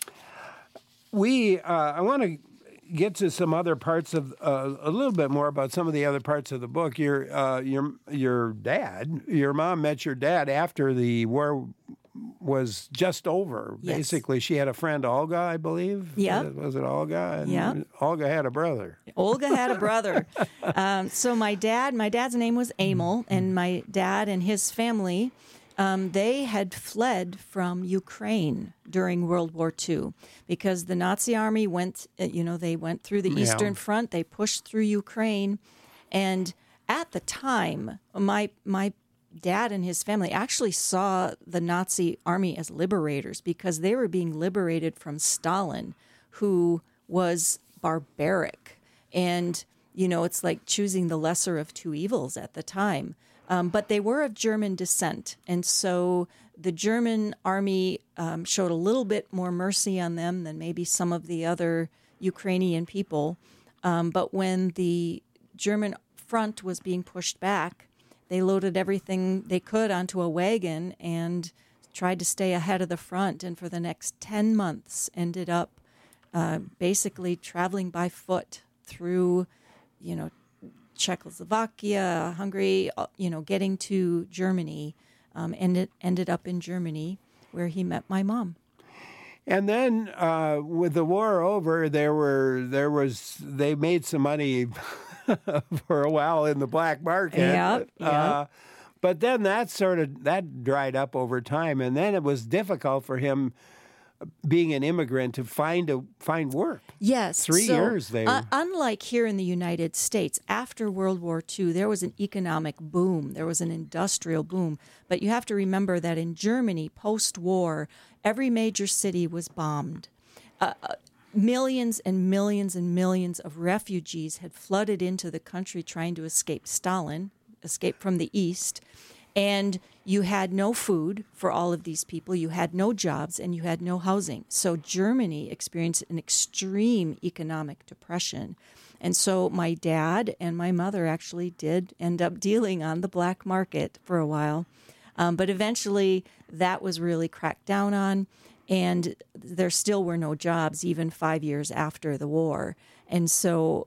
I want to get to some other parts of a little bit more about some of the other parts of the book. Your mom met your dad after the war was just over. Yes. Basically, she had a friend, Olga, I believe. Yeah. Was it Olga? And yeah. Olga had a brother. Olga had a brother. So my dad's name was Emil, and my dad and his family, they had fled from Ukraine during World War II because the Nazi army went through the Eastern Front. They pushed through Ukraine. And at the time, my dad and his family actually saw the Nazi army as liberators because they were being liberated from Stalin, who was barbaric. And, it's like choosing the lesser of two evils at the time. But they were of German descent. And so the German army showed a little bit more mercy on them than maybe some of the other Ukrainian people. But when the German front was being pushed back, they loaded everything they could onto a wagon and tried to stay ahead of the front. And for the next 10 months ended up basically traveling by foot through, Czechoslovakia, Hungary, getting to Germany, and it ended up in Germany where he met my mom. And then with the war over, they made some money for a while in the black market. Yep. But then that dried up over time, and then it was difficult for him, being an immigrant, to find work. Yes. 3 years they unlike here in the United States, after World War II, there was an economic boom. There was an industrial boom. But you have to remember that in Germany, post-war, every major city was bombed. Millions and millions and millions of refugees had flooded into the country trying to escape Stalin, escape from the East. And you had no food for all of these people. You had no jobs and you had no housing. So Germany experienced an extreme economic depression. And so my dad and my mother actually did end up dealing on the black market for a while. But eventually that was really cracked down on. And there still were no jobs even 5 years after the war. And so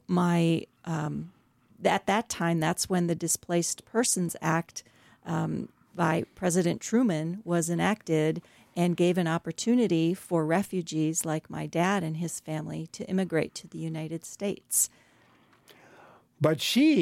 at that time, that's when the Displaced Persons Act by President Truman was enacted and gave an opportunity for refugees like my dad and his family to immigrate to the United States. But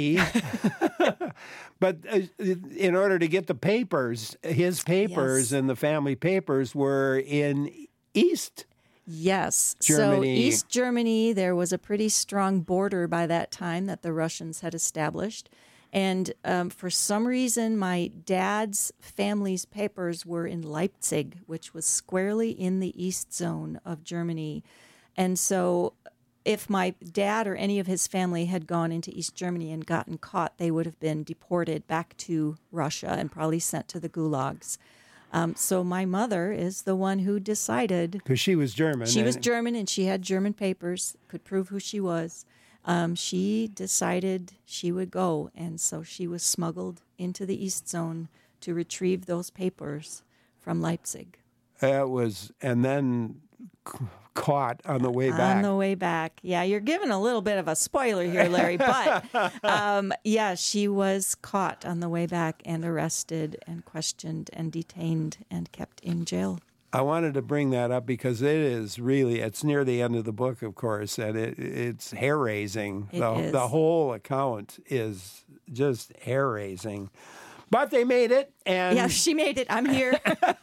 in order to get the papers, his papers and the family papers were in East Yes. Germany. So East Germany, there was a pretty strong border by that time that the Russians had established. And for some reason, my dad's family's papers were in Leipzig, which was squarely in the east zone of Germany. And so if my dad or any of his family had gone into East Germany and gotten caught, they would have been deported back to Russia and probably sent to the gulags. So my mother is the one who decided. Because she was German. She was German and she had German papers, could prove who she was. She decided she would go. And so she was smuggled into the East Zone to retrieve those papers from Leipzig. And then caught on the way back. On the way back. Yeah, you're giving a little bit of a spoiler here, Larry. But, yeah, she was caught on the way back and arrested and questioned and detained and kept in jail. I wanted to bring that up because it's near the end of the book, of course, and it's hair-raising. The whole account is just hair-raising. But they made it. And yeah, she made it. I'm here.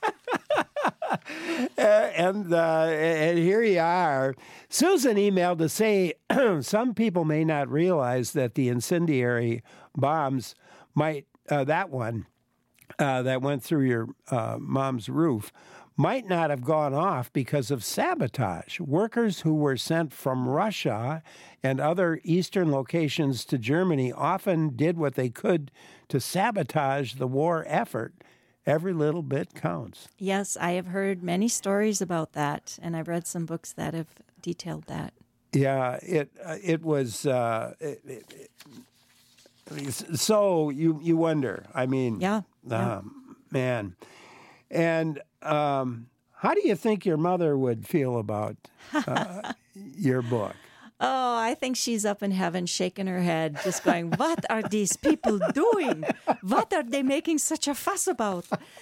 And here you are. Susan emailed to say some people may not realize that the incendiary bombs that went through your mom's roof, might not have gone off because of sabotage. Workers who were sent from Russia and other eastern locations to Germany often did what they could to sabotage the war effort. Every little bit counts. Yes, I have heard many stories about that, and I've read some books that have detailed that. Yeah, it was. So you wonder. I mean, yeah. Man, and how do you think your mother would feel about your book? Oh, I think she's up in heaven shaking her head, just going, what are these people doing? What are they making such a fuss about?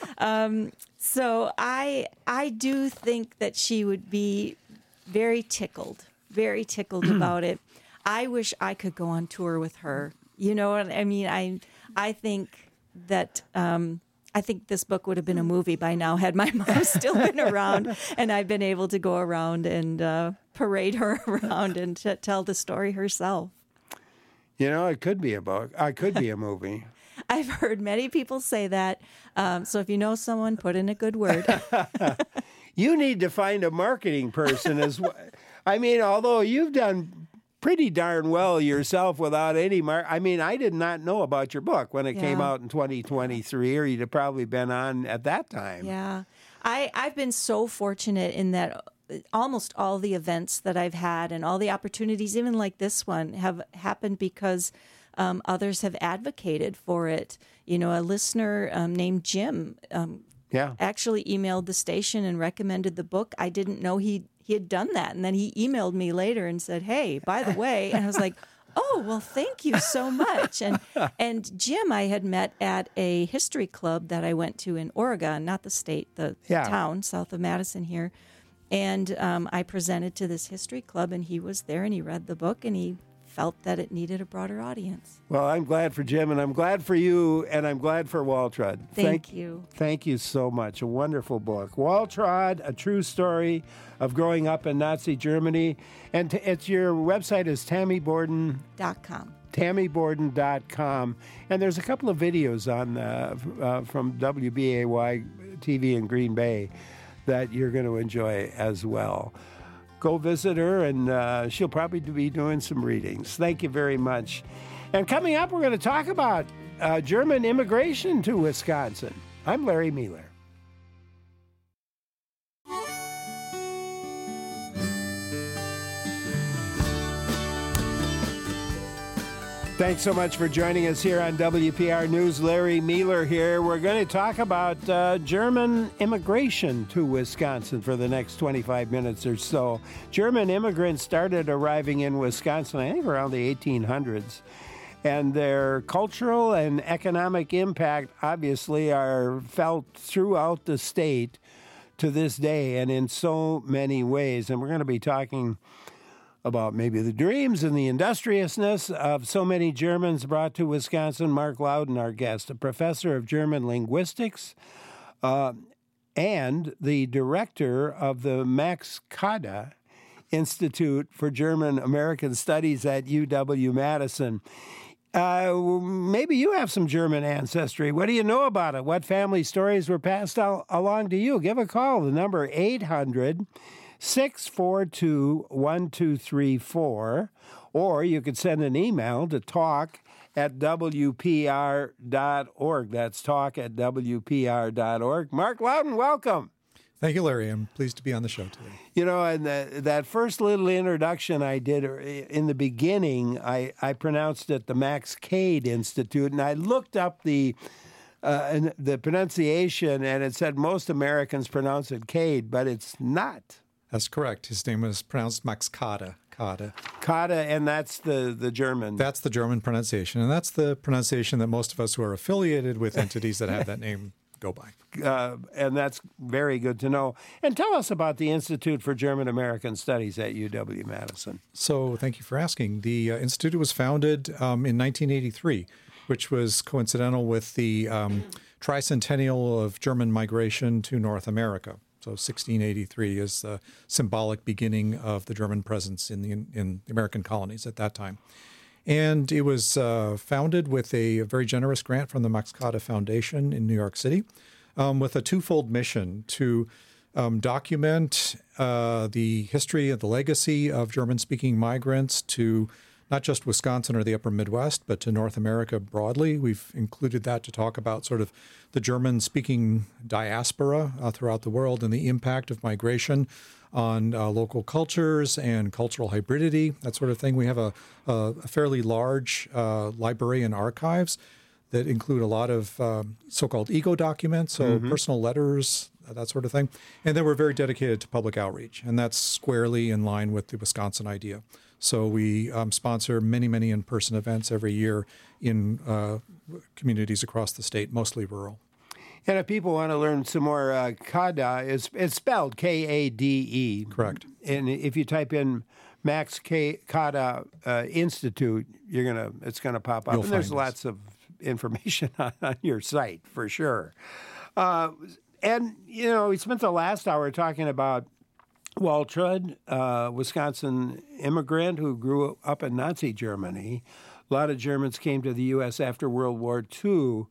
So I do think that she would be very tickled about it. I wish I could go on tour with her. You know what I mean? I think that... I think this book would have been a movie by now had my mom still been around and I'd been able to go around and parade her around and tell the story herself. You know, it could be a book. It could be a movie. I've heard many people say that. So if you know someone, put in a good word. You need to find a marketing person as well. I mean, although you've done pretty darn well yourself without any I did not know about your book when it came out in 2023, or you'd have probably been on at that time. Yeah. I've been so fortunate in that almost all the events that I've had and all the opportunities, even like this one, have happened because others have advocated for it. You know, a listener named Jim actually emailed the station and recommended the book. I didn't know he had done that. And then he emailed me later and said, hey, by the way, and I was like, oh, well, thank you so much. And Jim, I had met at a history club that I went to in Oregon, not the state, the town south of Madison here. And I presented to this history club, and he was there, and he read the book, and he felt that it needed a broader audience. Well, I'm glad for Jim, and I'm glad for you, and I'm glad for Waltraud. Thank you. Thank you so much. A wonderful book. Waltraud, A True Story of Growing Up in Nazi Germany. And it's your website is TammyBorden.com. TammyBorden.com. And there's a couple of videos on from WBAY TV in Green Bay that you're going to enjoy as well. Go visit her, and she'll probably be doing some readings. Thank you very much. And coming up, we're going to talk about German immigration to Wisconsin. I'm Larry Mueller. Thanks so much for joining us here on WPR News. Larry Mueller here. We're going to talk about German immigration to Wisconsin for the next 25 minutes or so. German immigrants started arriving in Wisconsin, I think, around the 1800s. And their cultural and economic impact, obviously, are felt throughout the state to this day and in so many ways. And we're going to be talking about maybe the dreams and the industriousness of so many Germans brought to Wisconsin. Mark Loudon, our guest, a professor of German linguistics and the director of the Max Kade Institute for German American Studies at UW-Madison. Maybe you have some German ancestry. What do you know about it? What family stories were passed along to you? Give a call. The number 800-642-1234, or you could send an email to talk@wpr.org. That's talk@wpr.org. Mark Loudon, welcome. Thank you, Larry. I'm pleased to be on the show today. You know, and that first little introduction I did in the beginning, I pronounced it the Max Kade Institute, and I looked up the pronunciation, and it said most Americans pronounce it Cade, but it's not. That's correct. His name was pronounced Max Kade. Kade, and that's the German. That's the German pronunciation, and that's the pronunciation that most of us who are affiliated with entities that have that name go by. And that's very good to know. And tell us about the Institute for German American Studies at UW-Madison. So thank you for asking. The Institute was founded in 1983, which was coincidental with the tricentennial of German migration to North America. So 1683 is the symbolic beginning of the German presence in the American colonies at that time. And it was founded with a very generous grant from the Max Kade Foundation in New York City with a twofold mission to document the history and the legacy of German-speaking migrants to not just Wisconsin or the upper Midwest, but to North America broadly. We've included that to talk about sort of the German-speaking diaspora throughout the world and the impact of migration on local cultures and cultural hybridity, that sort of thing. We have a fairly large library and archives that include a lot of so-called ego documents, so personal letters, that sort of thing. And then we're very dedicated to public outreach, and that's squarely in line with the Wisconsin idea. So we sponsor many, many in-person events every year in communities across the state, mostly rural. And if people want to learn some more, Kade it's spelled Kade. Correct. And if you type in Max Kade Institute, it's gonna pop up. You'll and there's find lots of information on your site for sure. And you know, we spent the last hour talking about Waltrud, Wisconsin immigrant who grew up in Nazi Germany. A lot of Germans came to the U.S. after World War II.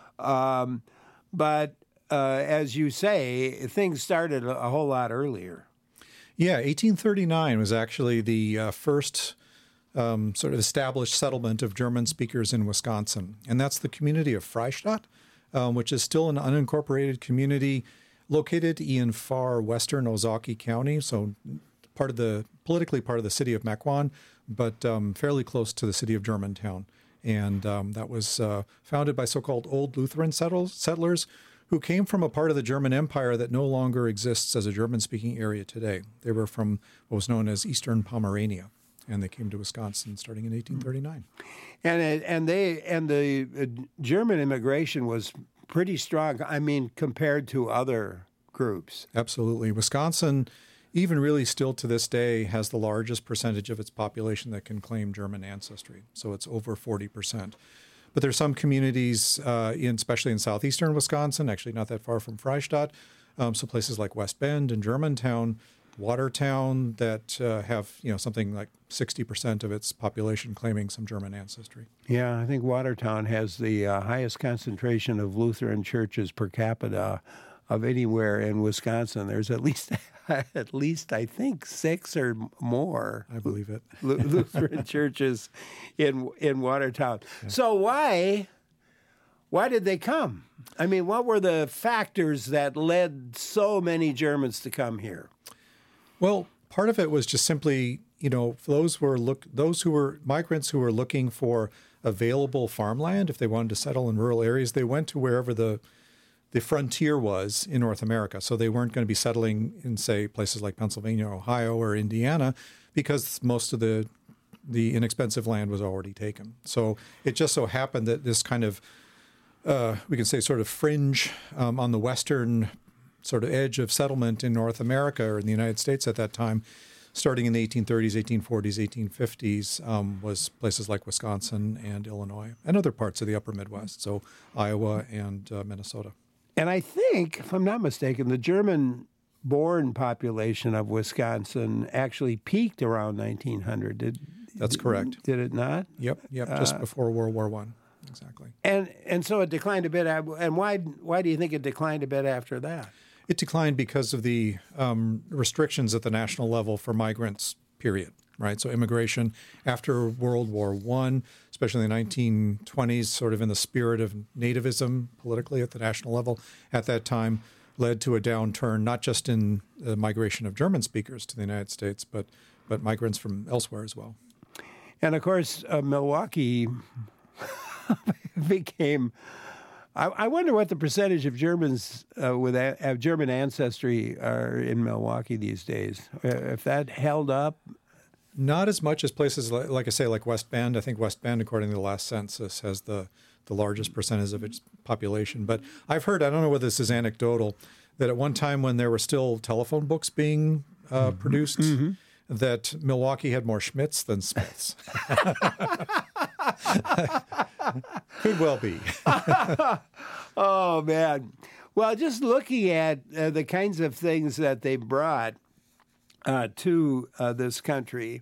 But as you say, things started a whole lot earlier. Yeah, 1839 was actually the first sort of established settlement of German speakers in Wisconsin. And that's the community of Freistadt, which is still an unincorporated community located in far western Ozaukee County, so politically part of the city of Mequon, but fairly close to the city of Germantown. And that was founded by so-called old Lutheran settlers who came from a part of the German Empire that no longer exists as a German-speaking area today. They were from what was known as Eastern Pomerania, and they came to Wisconsin starting in 1839. And the German immigration was pretty strong, I mean, compared to other groups. Absolutely. Wisconsin, even really still to this day, has the largest percentage of its population that can claim German ancestry. So it's over 40%. But there's some communities, especially in southeastern Wisconsin, actually not that far from Freistadt, so places like West Bend and Germantown, Watertown, that have something like 60% of its population claiming some German ancestry. Yeah, I think Watertown has the highest concentration of Lutheran churches per capita of anywhere in Wisconsin. There's at least I think 6 or more. I believe it. Lutheran churches in Watertown. Yeah. So why why did they come? I mean, what were the factors that led so many Germans to come here? Well, part of it was just simply, those who were migrants who were looking for available farmland. If they wanted to settle in rural areas, they went to wherever the frontier was in North America. So they weren't going to be settling in, say, places like Pennsylvania, Ohio, or Indiana, because most of the inexpensive land was already taken. So it just so happened that this kind of, we can say sort of fringe on the western sort of edge of settlement in North America or in the United States at that time, starting in the 1830s, 1840s, 1850s, was places like Wisconsin and Illinois and other parts of the upper Midwest, so Iowa and Minnesota. And I think, if I'm not mistaken, the German-born population of Wisconsin actually peaked around 1900. That's correct. Did it not? Yep, just before World War I. Exactly. And so it declined a bit. And why do you think it declined a bit after that? It declined because of the restrictions at the national level for migrants, period. Right? So immigration after World War I, especially in the 1920s, sort of in the spirit of nativism politically at the national level at that time, led to a downturn, not just in the migration of German speakers to the United States, but migrants from elsewhere as well. And of course, Milwaukee became... I wonder what the percentage of Germans with German ancestry are in Milwaukee these days. If that held up... Not as much as places like I say, like West Bend. I think West Bend, according to the last census, has the largest percentage of its population. But I've heard, I don't know whether this is anecdotal, that at one time when there were still telephone books being produced, that Milwaukee had more Schmidts than Smiths. Could well be. Oh, man. Well, just looking at the kinds of things that they brought to this country.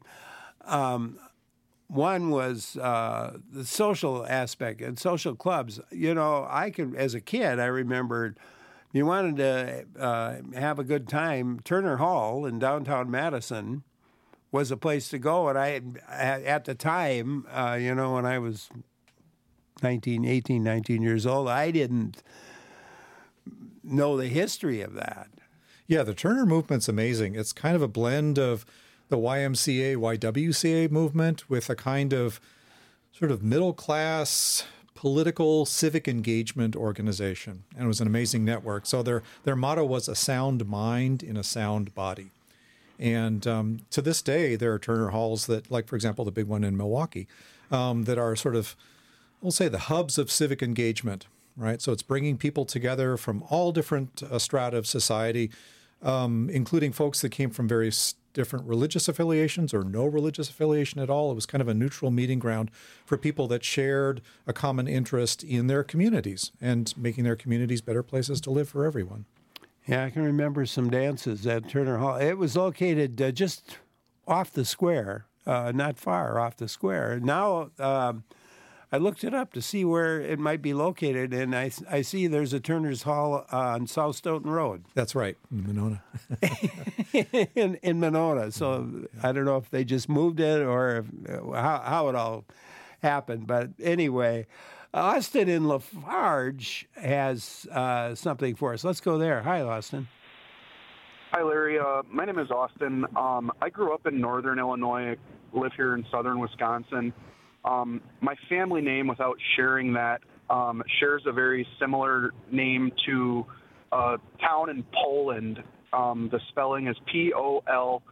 One was the social aspect and social clubs. As a kid, I remembered you wanted to have a good time. Turner Hall in downtown Madison was a place to go. And at the time, when I was 19 years old, I didn't know the history of that. Yeah, the Turner movement's amazing. It's kind of a blend of the YMCA, YWCA movement with a kind of sort of middle-class political civic engagement organization. And it was an amazing network. So their motto was a sound mind in a sound body. And to this day, there are Turner Halls that, like, for example, the big one in Milwaukee, that are sort of, we'll say, the hubs of civic engagement, right? So it's bringing people together from all different strata of society, including folks that came from various different religious affiliations or no religious affiliation at all. It was kind of a neutral meeting ground for people that shared a common interest in their communities and making their communities better places to live for everyone. Yeah, I can remember some dances at Turner Hall. It was located just off the square, not far off the square. Now, I looked it up to see where it might be located, and I see there's a Turner's Hall on South Stoughton Road. That's right, in Monona. in Monona. So I don't know if they just moved it or how it all happened. But anyway, Austin in Lafarge has something for us. Let's go there. Hi, Austin. Hi, Larry. My name is Austin. I grew up in northern Illinois, live here in southern Wisconsin. My family name, without sharing that, shares a very similar name to a town in Poland. The spelling is Polanow,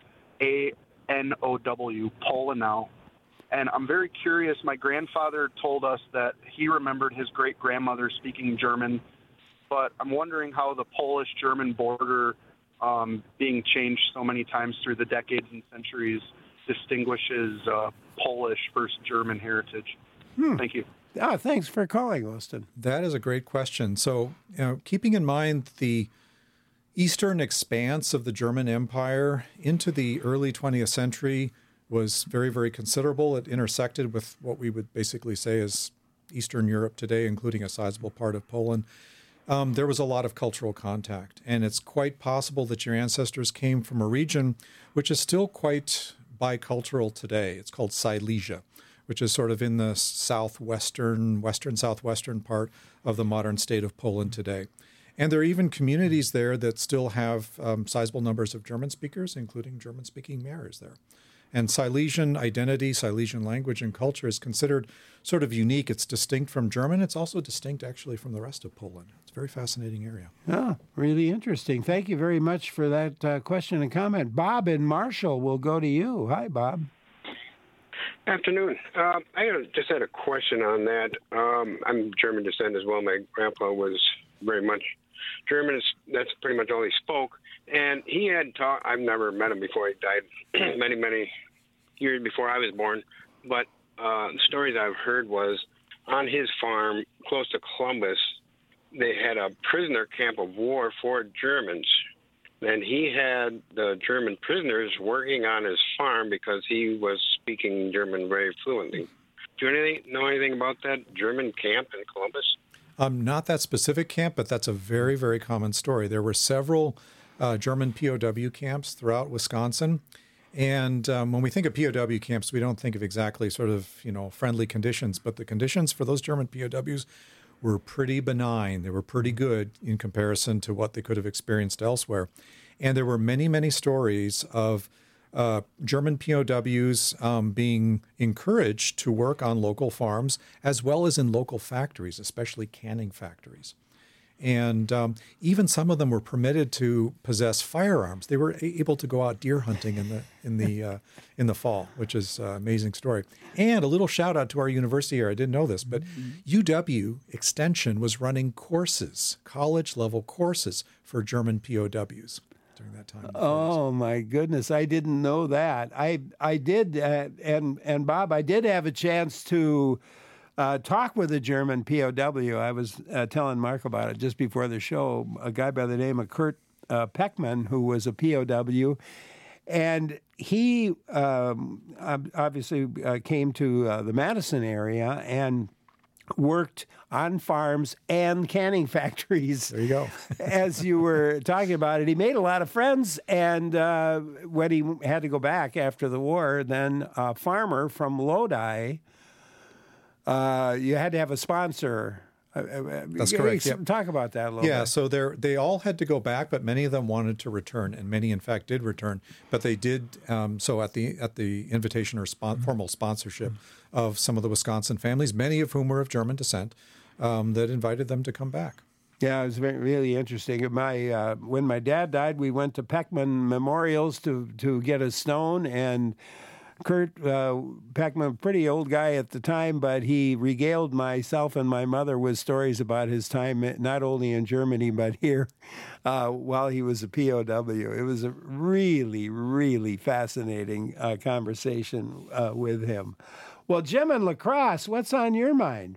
Polanow. And I'm very curious. My grandfather told us that he remembered his great-grandmother speaking German, but I'm wondering how the Polish-German border, being changed so many times through the decades and centuries, distinguishes Polish versus German heritage. Thank you. Thanks for calling, Austin. That is a great question. So, keeping in mind the eastern expanse of the German Empire into the early 20th century was very, very considerable. It intersected with what we would basically say is Eastern Europe today, including a sizable part of Poland. There was a lot of cultural contact, and it's quite possible that your ancestors came from a region which is still quite bicultural today. It's called Silesia, which is sort of in the southwestern part of the modern state of Poland today. And there are even communities there that still have sizable numbers of German speakers, including German-speaking mayors there. And Silesian identity, Silesian language and culture is considered sort of unique. It's distinct from German. It's also distinct, actually, from the rest of Poland. It's a very fascinating area. Oh, really interesting. Thank you very much for that question and comment. Bob in Marshall will go to you. Hi, Bob. Afternoon. I just had a question on that. I'm German descent as well. My grandpa was very much German. That's pretty much all he spoke. And he had taught, I've never met him before. He died many, many years before I was born. But the stories I've heard was on his farm close to Columbus, they had a prisoner camp of war for Germans. And he had the German prisoners working on his farm because he was speaking German very fluently. Do you know anything about that German camp in Columbus? Not that specific camp, but that's a very, very common story. There were several German POW camps throughout Wisconsin. And when we think of POW camps, we don't think of exactly sort of, friendly conditions. But the conditions for those German POWs were pretty benign. They were pretty good in comparison to what they could have experienced elsewhere. And there were many, many stories of German POWs being encouraged to work on local farms as well as in local factories, especially canning factories. And even some of them were permitted to possess firearms. They were able to go out deer hunting in the fall, which is an amazing story. And a little shout out to our university here. I didn't know this, but UW Extension was running courses, college level courses for German POWs during that time. Oh my goodness, I didn't know that. I did, and Bob, I did have a chance to talk with a German POW. I was telling Mark about it just before the show. A guy by the name of Kurt Peckman, who was a POW, and he obviously came to the Madison area and worked on farms and canning factories. There you go. As you were talking about it, he made a lot of friends, and when he had to go back after the war, then a farmer from Lodi. You had to have a sponsor. That's correct. Yep. Talk about that a little bit. Yeah, so they all had to go back, but many of them wanted to return, and many, in fact, did return. But they did so at the invitation or formal sponsorship of some of the Wisconsin families, many of whom were of German descent, that invited them to come back. Yeah, it was really interesting. When my dad died, we went to Peckman Memorials to get a stone, and Kurt Peckman, pretty old guy at the time, but he regaled myself and my mother with stories about his time, not only in Germany, but here while he was a POW. It was a really, really fascinating conversation with him. Well, Jim in La Crosse, what's on your mind?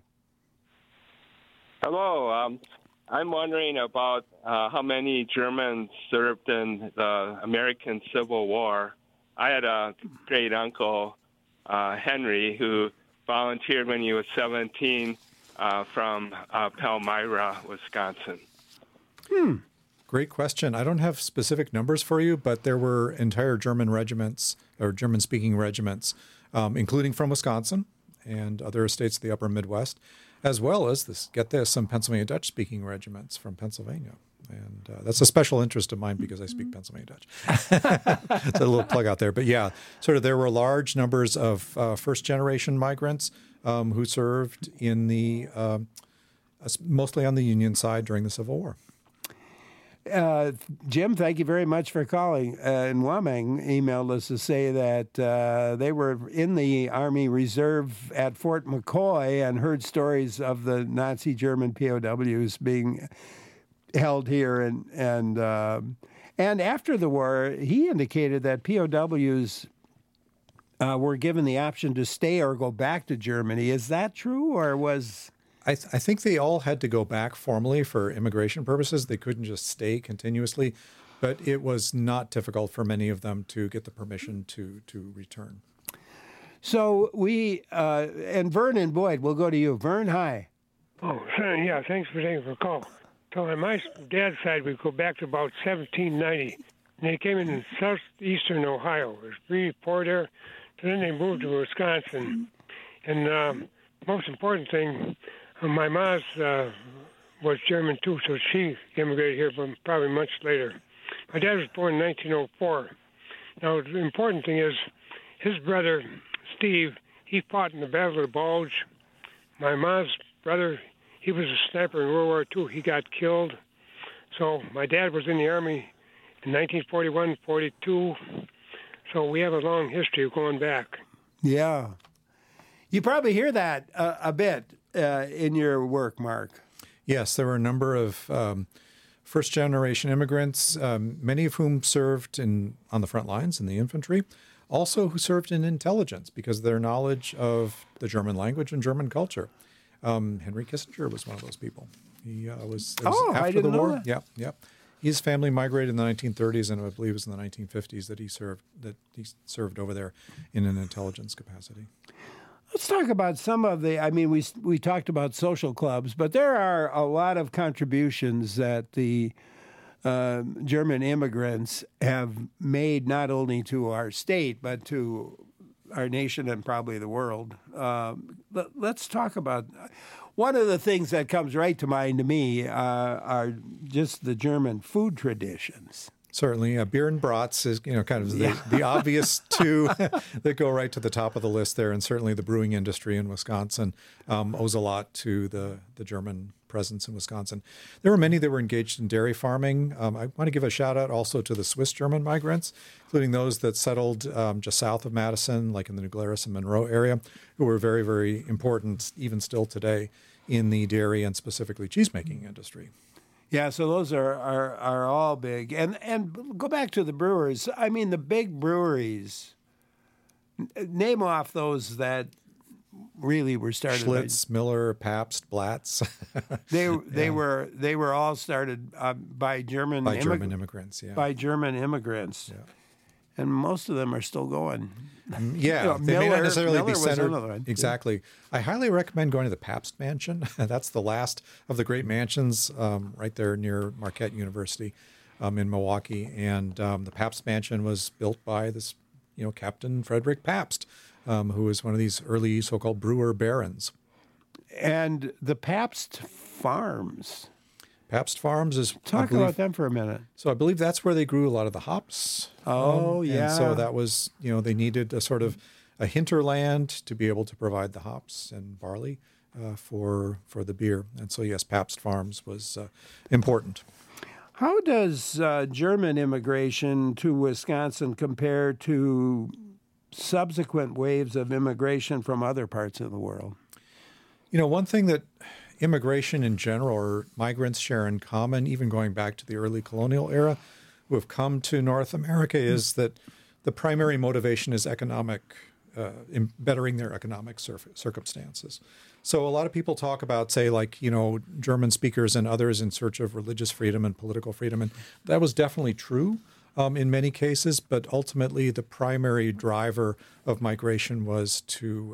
Hello. I'm wondering about how many Germans served in the American Civil War. I had a great uncle, Henry, who volunteered when he was 17 from Palmyra, Wisconsin. Great question. I don't have specific numbers for you, but there were entire German regiments or German-speaking regiments, including from Wisconsin and other states of the upper Midwest, as well as, some Pennsylvania Dutch-speaking regiments from Pennsylvania. And that's a special interest of mine because I speak Pennsylvania Dutch. It's a little plug out there. But yeah, sort of there were large numbers of first-generation migrants who served in mostly on the Union side during the Civil War. Jim, thank you very much for calling. And Wameng emailed us to say that they were in the Army Reserve at Fort McCoy and heard stories of the Nazi German POWs being held here, and after the war, he indicated that POWs were given the option to stay or go back to Germany. Is that true, or was? I think they all had to go back formally for immigration purposes. They couldn't just stay continuously, but it was not difficult for many of them to get the permission to return. So and Vern and Boyd, we'll go to you. Vern, hi. Oh, yeah, thanks for taking the call. So on my dad's side, we go back to about 1790. And they came in southeastern Ohio. There was 3, 4 there. So then they moved to Wisconsin. And most important thing, my mom's was German too, so she immigrated here, but probably much later. My dad was born in 1904. Now, the important thing is his brother, Steve, he fought in the Battle of the Bulge. My mom's brother, he was a sniper in World War II. He got killed. So my dad was in the Army in 1941, 42. So we have a long history of going back. Yeah. You probably hear that a bit in your work, Mark. Yes, there were a number of first-generation immigrants, many of whom served on the front lines in the infantry, also who served in intelligence because of their knowledge of the German language and German culture. Henry Kissinger was one of those people. He was after I didn't the war. know that. Yeah. His family migrated in the 1930s, and I believe it was in the 1950s that he served over there in an intelligence capacity. Let's talk about some of the, we talked about social clubs, but there are a lot of contributions that the German immigrants have made not only to our state, but to our nation and probably the world. Let's talk about, one of the things that comes right to mind to me are just the German food traditions. Certainly, beer and brats is kind of the obvious two that go right to the top of the list there, and certainly the brewing industry in Wisconsin owes a lot to the German presence in Wisconsin. There were many that were engaged in dairy farming. I want to give a shout out also to the Swiss German migrants, including those that settled just south of Madison, like in the New Glarus and Monroe area, who were very, very important, even still today, in the dairy and specifically cheesemaking industry. Yeah, so those are all big. And go back to the brewers. I mean, the big breweries, name off those that really were started. Schlitz, Miller, Pabst, Blatz. They were all started by German immigrants. Yeah. By German immigrants. Yeah. And most of them are still going. Yeah, they may not necessarily be centered. Exactly. I highly recommend going to the Pabst Mansion. That's the last of the great mansions right there near Marquette University in Milwaukee. And the Pabst Mansion was built by this, Captain Frederick Pabst, who was one of these early so-called brewer barons. And the Pabst Farms. Pabst Farms is... Talk about them for a minute. So I believe that's where they grew a lot of the hops. Yeah. And so that was, they needed a sort of a hinterland to be able to provide the hops and barley for the beer. And so, yes, Pabst Farms was important. How does German immigration to Wisconsin compare to subsequent waves of immigration from other parts of the world? One thing that immigration in general, or migrants, share in common, even going back to the early colonial era, who have come to North America, is that the primary motivation is economic, bettering their economic circumstances. So a lot of people talk about, say, German speakers and others in search of religious freedom and political freedom, and that was definitely true in many cases, but ultimately the primary driver of migration was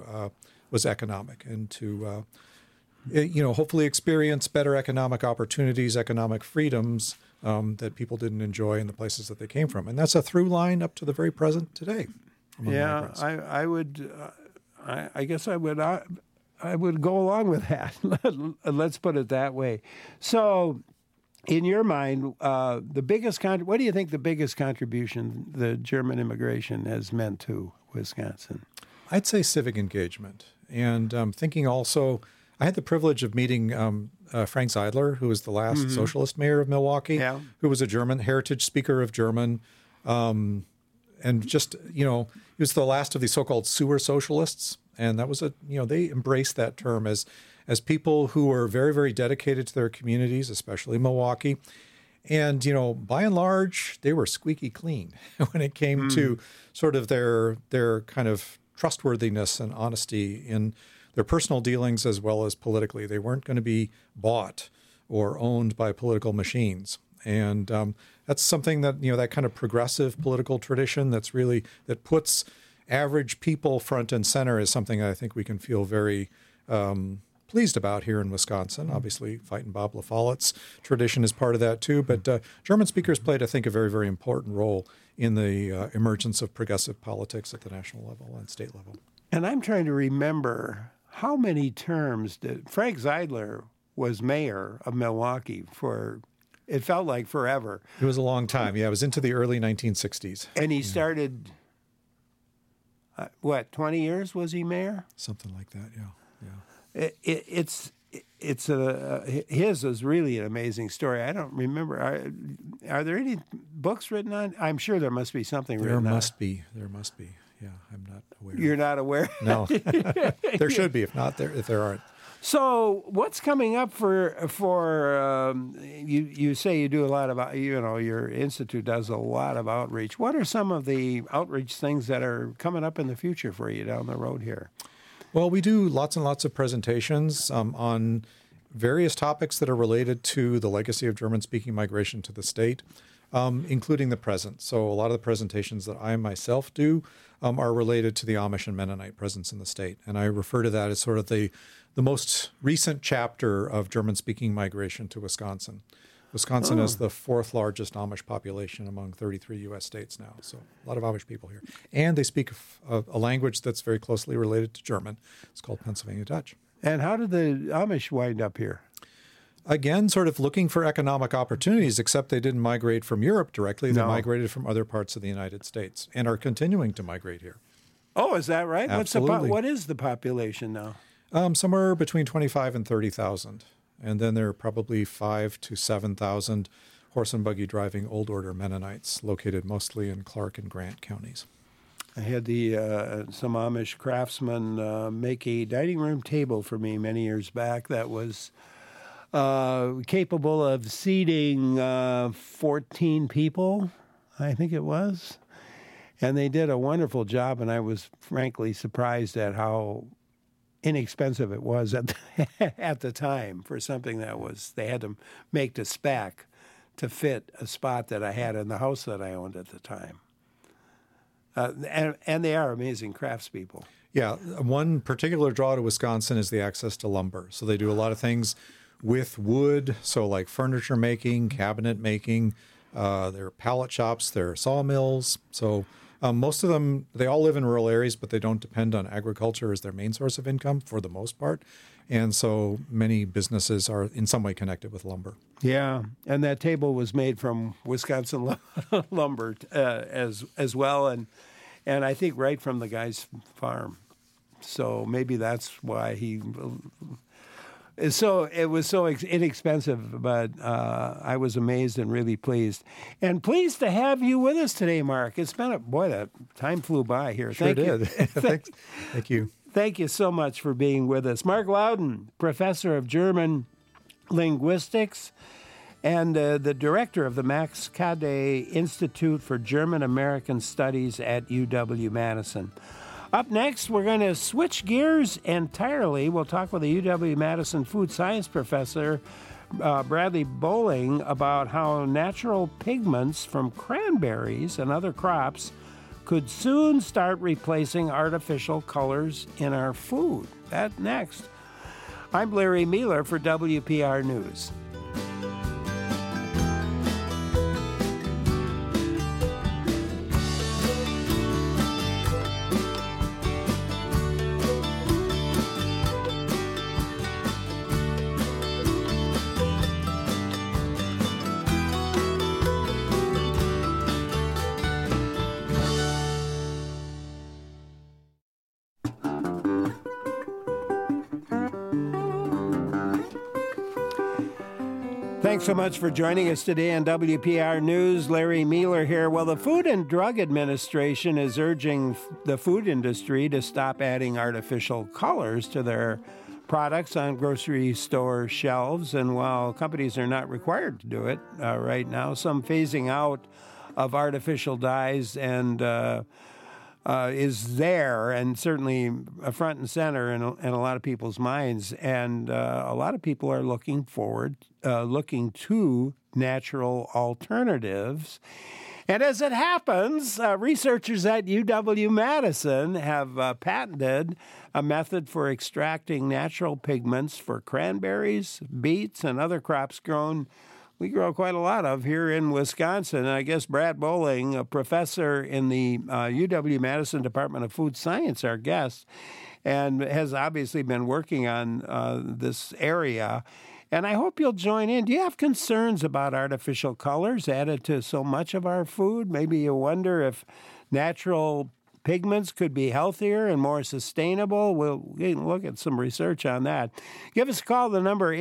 economic, and to hopefully experience better economic opportunities, economic freedoms that people didn't enjoy in the places that they came from. And that's a through line up to the very present today. Yeah, I would, I guess I would go along with that. Let's put it that way. So in your mind, what do you think the biggest contribution the German immigration has meant to Wisconsin? I'd say civic engagement. And thinking also, I had the privilege of meeting Frank Zeidler, who was the last socialist mayor of Milwaukee, who was a German heritage speaker of German. And just, he was the last of the so-called sewer socialists. And that was they embraced that term as people who were very, very dedicated to their communities, especially Milwaukee. And, by and large, they were squeaky clean when it came to sort of their kind of trustworthiness and honesty in their personal dealings as well as politically. They weren't going to be bought or owned by political machines. And that's something that, that kind of progressive political tradition that puts average people front and center is something I think we can feel very pleased about here in Wisconsin. Obviously, Fightin' Bob LaFollette's tradition is part of that too. But German speakers played, I think, a very, very important role in the emergence of progressive politics at the national level and state level. And I'm trying to remember how many terms did Frank Zeidler was mayor of Milwaukee for, it felt like forever. It was a long time. Yeah, it was into the early 1960s. And he started, 20 years was he mayor? Something like that, yeah. His is really an amazing story. I don't remember. Are there any books written on? I'm sure there must be something written on. There must be. Yeah, I'm not aware. You're not aware? No. There should be. If there aren't. So what's coming up for you say you do a lot of, your institute does a lot of outreach. What are some of the outreach things that are coming up in the future for you down the road here? Well, we do lots and lots of presentations on various topics that are related to the legacy of German-speaking migration to the state, including the present. So a lot of the presentations that I myself do are related to the Amish and Mennonite presence in the state. And I refer to that as sort of the most recent chapter of German-speaking migration to Wisconsin. Wisconsin is the fourth largest Amish population among 33 U.S. states now. So a lot of Amish people here. And they speak a language that's very closely related to German. It's called Pennsylvania Dutch. And how did the Amish wind up here? Again, sort of looking for economic opportunities, except they didn't migrate from Europe directly. They migrated from other parts of the United States and are continuing to migrate here. Oh, is that right? Absolutely. What is the population now? Somewhere between 25 and 30,000. And then there are probably 5,000 to 7,000 horse and buggy driving old order Mennonites located mostly in Clark and Grant counties. I had some Amish craftsmen make a dining room table for me many years back that was capable of seating 14 people, I think it was. And they did a wonderful job, and I was frankly surprised at how inexpensive it was at the time for something that they had to make to spec to fit a spot that I had in the house that I owned at the time. And they are amazing craftspeople. Yeah, one particular draw to Wisconsin is the access to lumber. So they do a lot of things with wood, so like furniture making, cabinet making, their pallet shops, their sawmills. So most of them, they all live in rural areas, but they don't depend on agriculture as their main source of income for the most part. And so many businesses are in some way connected with lumber. Yeah, and that table was made from Wisconsin lumber as well, and I think right from the guy's farm. So maybe that's why it was so inexpensive, but I was amazed and really pleased. And pleased to have you with us today, Mark. It's been that time flew by here. Sure did. Thank you. Thank you so much for being with us. Mark Loudon, professor of German linguistics and the director of the Max Kade Institute for German American Studies at UW-Madison. Up next, we're going to switch gears entirely. We'll talk with the UW-Madison food science professor, Bradley Bowling, about how natural pigments from cranberries and other crops could soon start replacing artificial colors in our food. That next. I'm Larry Mueller for WPR News. Thanks so much for joining us today on WPR News. Larry Mueller here. Well, the Food and Drug Administration is urging the food industry to stop adding artificial colors to their products on grocery store shelves. And while companies are not required to do it right now, some phasing out of artificial dyes and is there, and certainly front and center in a lot of people's minds. And a lot of people are looking to natural alternatives. And as it happens, researchers at UW-Madison have patented a method for extracting natural pigments for cranberries, beets, and other crops grown we grow quite a lot of here in Wisconsin. I guess Brad Bowling, a professor in the UW-Madison Department of Food Science, our guest, and has obviously been working on this area. And I hope you'll join in. Do you have concerns about artificial colors added to so much of our food? Maybe you wonder if natural pigments could be healthier and more sustainable. We'll look at some research on that. Give us a call. The number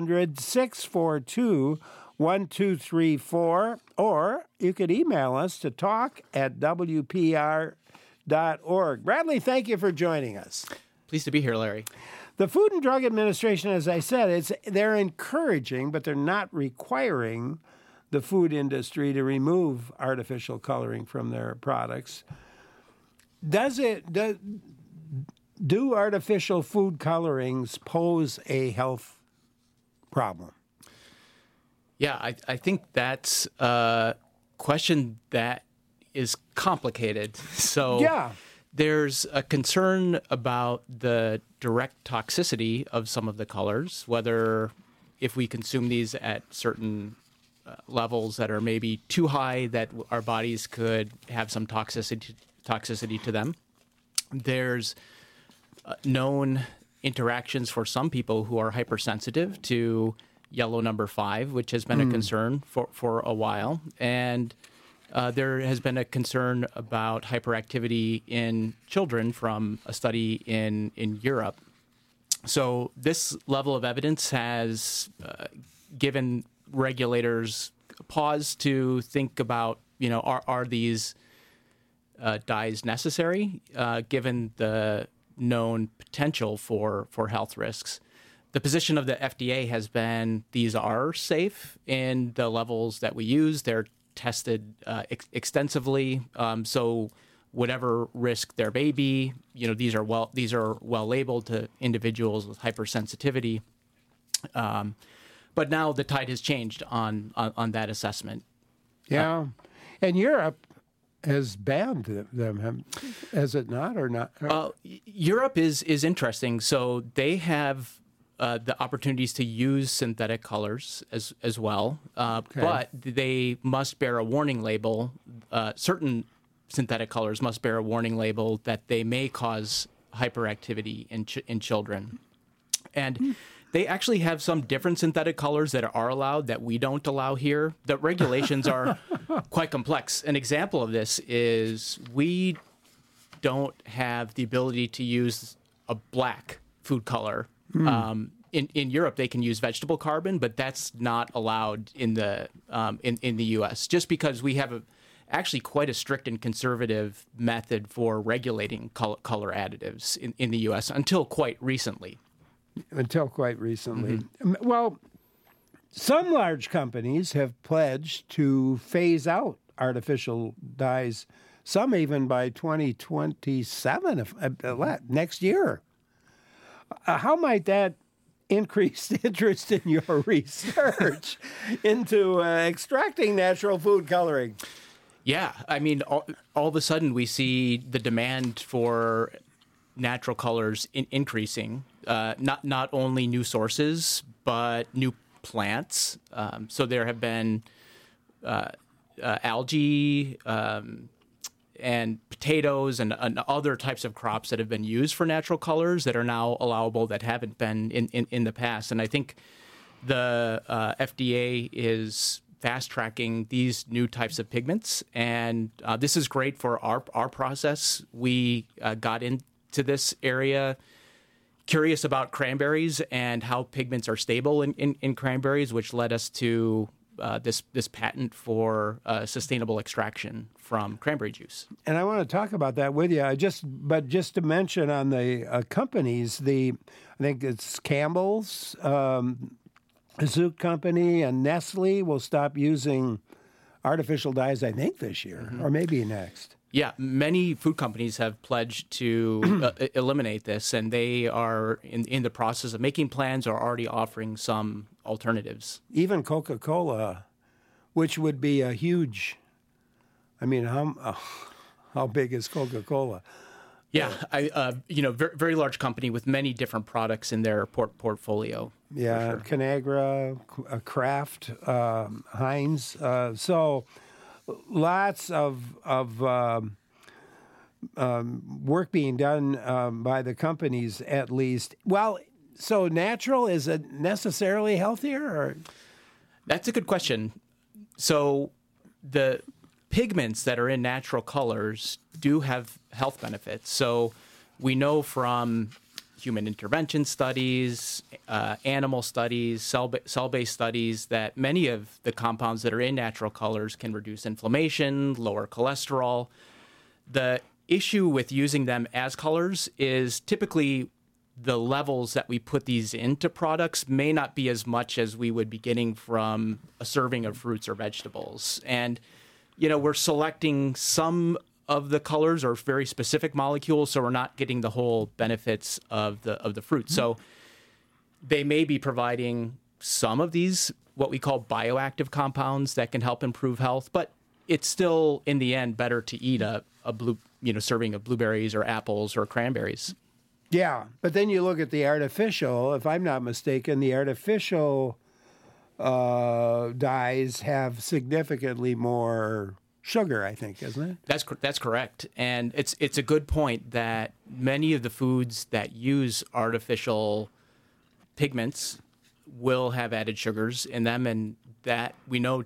800-642-1234, or you could email us to talk@wpr.org. Bradley, thank you for joining us. Pleased to be here, Larry. The Food and Drug Administration, as I said, they're encouraging, but they're not requiring the food industry to remove artificial coloring from their products. Do artificial food colorings pose a health problem? Yeah, I think that's a question that is complicated. So yeah. There's a concern about the direct toxicity of some of the colors, whether if we consume these at certain levels that are maybe too high, that our bodies could have some toxicity to them. There's known interactions for some people who are hypersensitive to yellow number 5, which has been a concern for a while. And there has been a concern about hyperactivity in children from a study in Europe. So this level of evidence has given regulators pause to think about, are these dyes necessary, given the known potential for health risks. The position of the FDA has been these are safe in the levels that we use. They're tested extensively, so whatever risk there may be, these are well labeled to individuals with hypersensitivity. But now the tide has changed on that assessment. Yeah, and Europe has banned them, has it not, or not? Europe is interesting. So they have the opportunities to use synthetic colors as well, but they must bear a warning label. Certain synthetic colors must bear a warning label that they may cause hyperactivity in children. And they actually have some different synthetic colors that are allowed that we don't allow here. The regulations are quite complex. An example of this is we don't have the ability to use a black food color. In Europe, they can use vegetable carbon, but that's not allowed in the U.S. just because we have actually quite a strict and conservative method for regulating color additives in the U.S. until quite recently. Well, some large companies have pledged to phase out artificial dyes, some even by 2027, next year. How might that increase interest in your research into extracting natural food coloring? Yeah, I mean, all of a sudden we see the demand for natural colors increasing. Not only new sources, but new plants. So there have been algae and potatoes and other types of crops that have been used for natural colors that are now allowable that haven't been in the past. And I think the FDA is fast-tracking these new types of pigments. And this is great for our process. We got into this area curious about cranberries and how pigments are stable in cranberries, which led us to this patent for sustainable extraction from cranberry juice. And I want to talk about that with you. But just to mention on the companies, I think it's Campbell's, Zoot Company, and Nestle will stop using artificial dyes, I think, this year, or maybe next. Yeah, many food companies have pledged to eliminate this, and they are in the process of making plans or already offering some alternatives. Even Coca-Cola, which would be a huge, how big is Coca-Cola? Yeah, very, very large company with many different products in their portfolio. Yeah, for sure. Conagra, Kraft, Heinz. So lots of work being done by the companies, at least. Well, so natural, is it necessarily healthier? Or? That's a good question. So the pigments that are in natural colors do have health benefits. So we know from human intervention studies, animal studies, cell-based studies, that many of the compounds that are in natural colors can reduce inflammation, lower cholesterol. The issue with using them as colors is typically the levels that we put these into products may not be as much as we would be getting from a serving of fruits or vegetables. And, we're selecting some of the colors or very specific molecules, so we're not getting the whole benefits of the fruit. So they may be providing some of these, what we call bioactive compounds that can help improve health, but it's still, in the end, better to eat a serving of blueberries or apples or cranberries. Yeah, but then you look at the artificial, if I'm not mistaken, the artificial dyes have significantly more sugar, I think, isn't it? That's correct. And it's a good point that many of the foods that use artificial pigments will have added sugars in them, and that we know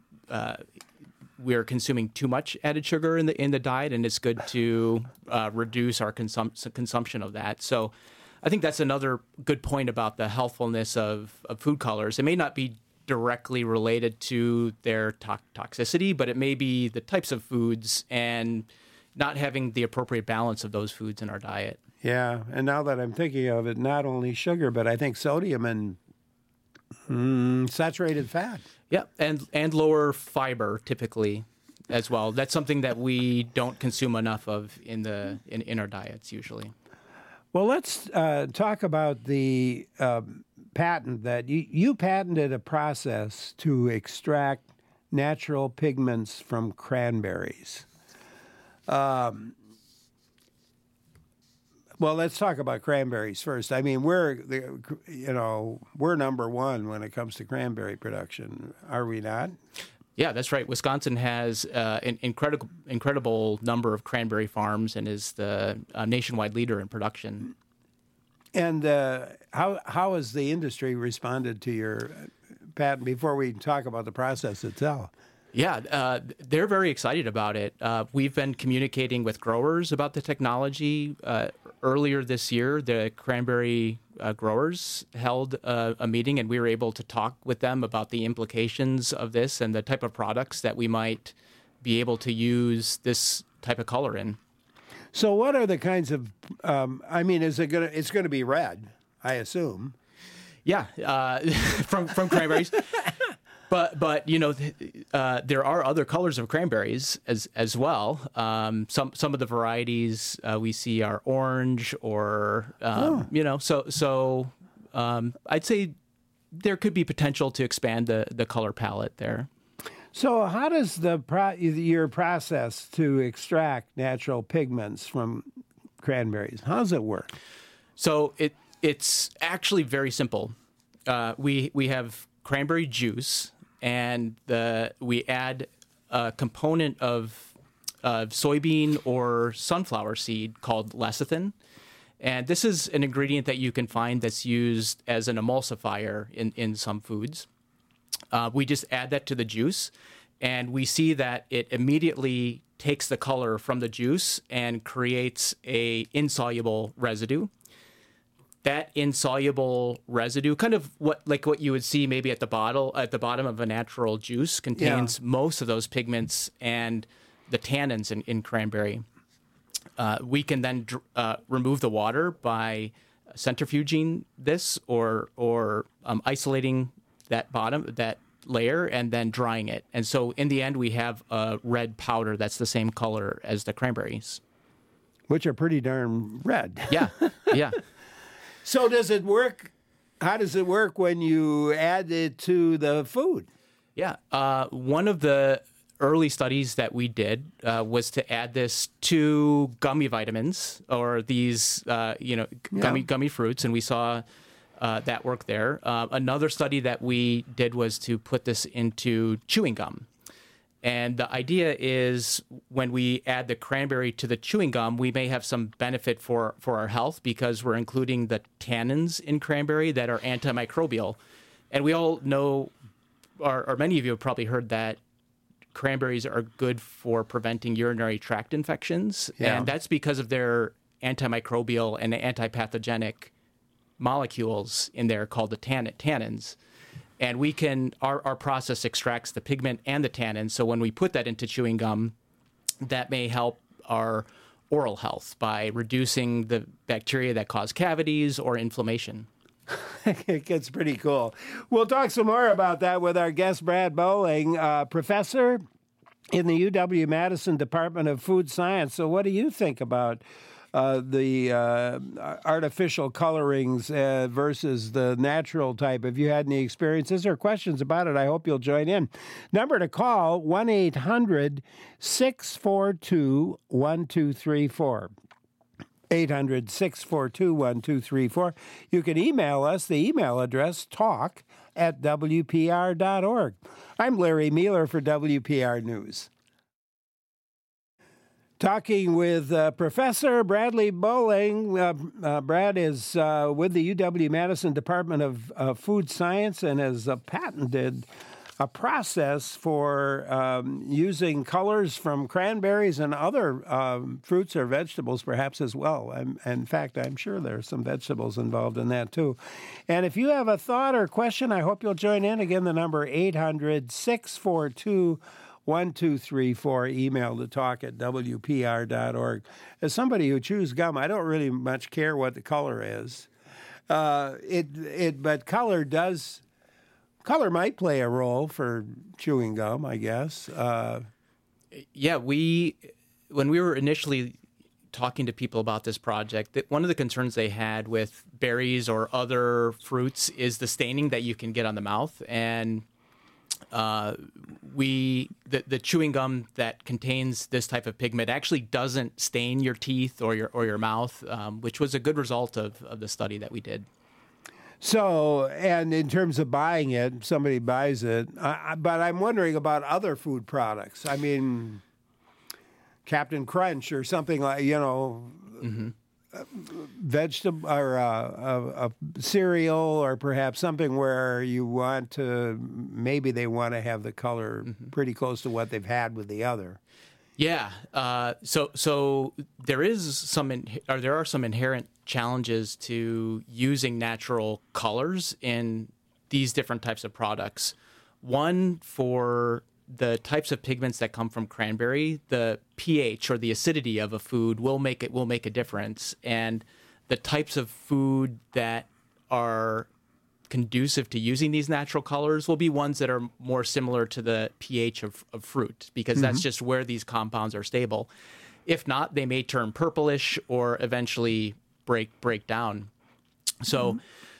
we're consuming too much added sugar in the diet, and it's good to reduce our consumption of that. So I think that's another good point about the healthfulness of food colors. It may not be directly related to their toxicity, but it may be the types of foods and not having the appropriate balance of those foods in our diet. Yeah, and now that I'm thinking of it, not only sugar, but I think sodium and saturated fat. Yeah, and lower fiber typically as well. That's something that we don't consume enough of in our diets usually. Well, let's talk about the patent that you patented a process to extract natural pigments from cranberries. Well, let's talk about cranberries first. I mean, we're number one when it comes to cranberry production, are we not? Yeah, that's right. Wisconsin has an incredible number of cranberry farms and is the nationwide leader in production. And how has the industry responded to your patent before we talk about the process itself? Yeah, they're very excited about it. We've been communicating with growers about the technology. Earlier this year, the cranberry growers held a meeting, and we were able to talk with them about the implications of this and the type of products that we might be able to use this type of color in. So what are the kinds of, it's going to be red, I assume. Yeah, from cranberries. But there are other colors of cranberries as well. Some of the varieties we see are orange or So I'd say there could be potential to expand the color palette there. So how does your process to extract natural pigments from cranberries, how does it work? So it's actually very simple. We have cranberry juice, and we add a component of soybean or sunflower seed called lecithin. And this is an ingredient that you can find that's used as an emulsifier in some foods. We just add that to the juice, and we see that it immediately takes the color from the juice and creates a insoluble residue. That insoluble residue, kind of what you would see maybe at the bottom of a natural juice, contains most of those pigments and the tannins in cranberry. We can then remove the water by centrifuging this or isolating that layer and then drying it. And so in the end, we have a red powder that's the same color as the cranberries. Which are pretty darn red. Yeah, yeah. So does it work? How does it work when you add it to the food? Yeah. One of the early studies that we did was to add this to gummy vitamins or these, gummy fruits, and we saw that work there. Another study that we did was to put this into chewing gum. And the idea is when we add the cranberry to the chewing gum, we may have some benefit for our health because we're including the tannins in cranberry that are antimicrobial. And we all know, or many of you have probably heard that cranberries are good for preventing urinary tract infections. Yeah. And that's because of their antimicrobial and antipathogenic molecules in there called the tannins. And we can, our process extracts the pigment and the tannin. So when we put that into chewing gum, that may help our oral health by reducing the bacteria that cause cavities or inflammation. It gets pretty cool. We'll talk some more about that with our guest, Brad Bowling, professor in the UW-Madison Department of Food Science. So what do you think about the artificial colorings versus the natural type? Have you had any experiences or questions about it? I hope you'll join in. Number to call, 1-800-642-1234. 800-642-1234. You can email us, the email address, talk@wpr.org. I'm Larry Mealer for WPR News. Talking with Professor Bradley Bowling. Brad is with the UW-Madison Department of Food Science and has patented a process for using colors from cranberries and other fruits or vegetables perhaps as well. In fact, I'm sure there are some vegetables involved in that too. And if you have a thought or question, I hope you'll join in. Again, the number 800-642-1234, email to talk@wpr.org. As somebody who chews gum, I don't really much care what the color is. But color might play a role for chewing gum, I guess. Yeah, when we were initially talking to people about this project, one of the concerns they had with berries or other fruits is the staining that you can get on the mouth. And the chewing gum that contains this type of pigment actually doesn't stain your teeth or your mouth, which was a good result of the study that we did. So, and in terms of buying it, somebody buys it, but I'm wondering about other food products. I mean, Captain Crunch or something like, vegetable or a cereal, or perhaps something where you want to, maybe they want to have the color pretty close to what they've had with the other. Yeah. So there are some inherent challenges to using natural colors in these different types of products. One, for the types of pigments that come from cranberry, the pH or the acidity of a food will make a difference, and the types of food that are conducive to using these natural colors will be ones that are more similar to the pH of fruit, because that's just where these compounds are stable. If not, they may turn purplish or eventually break down. So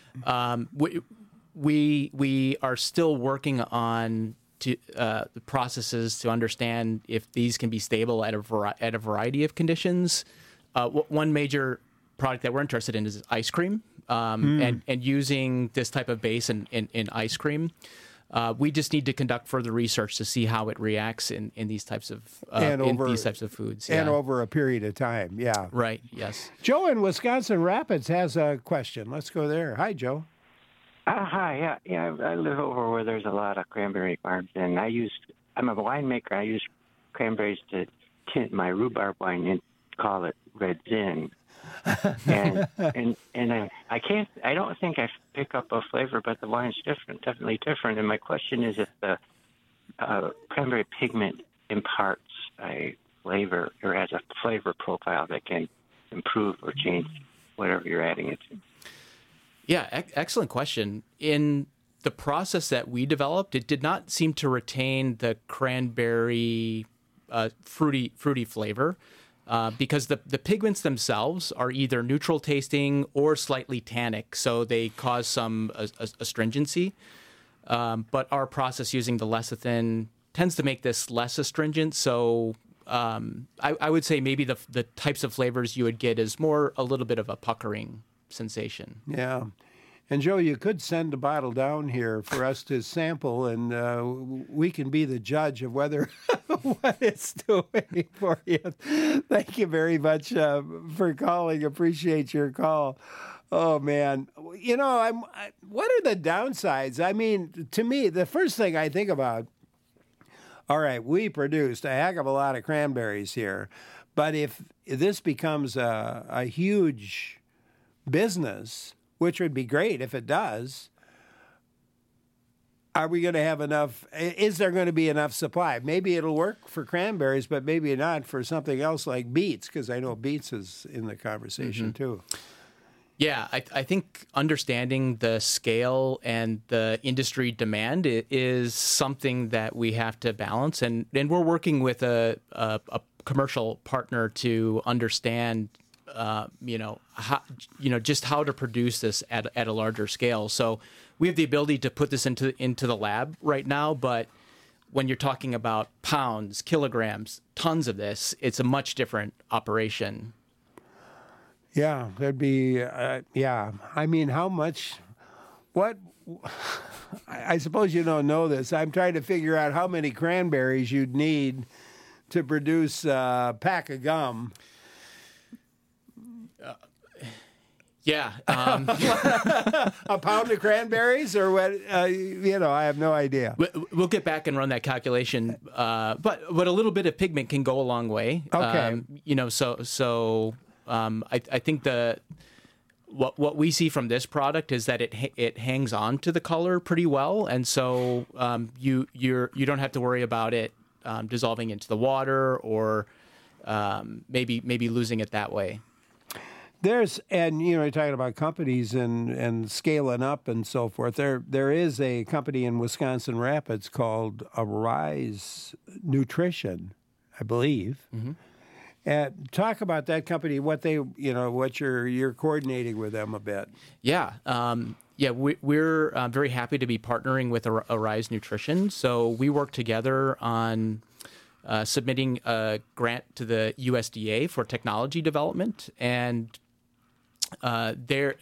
we are still working on the processes to understand if these can be stable at a variety of conditions. One major product that we're interested in is ice cream, and using this type of base in ice cream. We just need to conduct further research to see how it reacts in these types of these types of foods. And over a period of time, yeah. Right, yes. Joe in Wisconsin Rapids has a question. Let's go there. Hi, Joe. Hi, yeah. I live over where there's a lot of cranberry farms, and I'm a winemaker. I use cranberries to tint my rhubarb wine and call it Red Zin. and I don't think I pick up a flavor, but the wine's definitely different. And my question is if the cranberry pigment imparts a flavor or has a flavor profile that can improve or change whatever you're adding it to. Yeah, excellent question. In the process that we developed, it did not seem to retain the cranberry fruity flavor. Because the pigments themselves are either neutral tasting or slightly tannic, so they cause some astringency. But our process using the lecithin tends to make this less astringent. So I would say maybe the types of flavors you would get is more a little bit of a puckering sensation. Yeah. And Joe, you could send a bottle down here for us to sample, and we can be the judge of whether what it's doing for you. Thank you very much for calling. Appreciate your call. Oh man, what are the downsides? I mean, to me, the first thing I think about, all right, we produced a heck of a lot of cranberries here, but if this becomes a huge business, which would be great if it does, are we going to have enough? Is there going to be enough supply? Maybe it'll work for cranberries, but maybe not for something else like beets, because I know beets is in the conversation too. Yeah, I think understanding the scale and the industry demand is something that we have to balance, and we're working with a commercial partner to understand, just how to produce this at a larger scale. So we have the ability to put this into the lab right now, but when you're talking about pounds, kilograms, tons of this, it's a much different operation. Yeah, there'd be, I mean, how much, what, I suppose you don't know this. I'm trying to figure out how many cranberries you'd need to produce a pack of gum. A pound of cranberries or what? I have no idea. We'll get back and run that calculation. But a little bit of pigment can go a long way. Okay. I think what we see from this product is that it hangs on to the color pretty well, and so you don't have to worry about it dissolving into the water or maybe losing it that way. You're talking about companies and scaling up and so forth. There is a company in Wisconsin Rapids called Arise Nutrition, I believe. Mm-hmm. And talk about that company, what you're coordinating with them a bit. Yeah. We're very happy to be partnering with Arise Nutrition. So we work together on submitting a grant to the USDA for technology development, and they're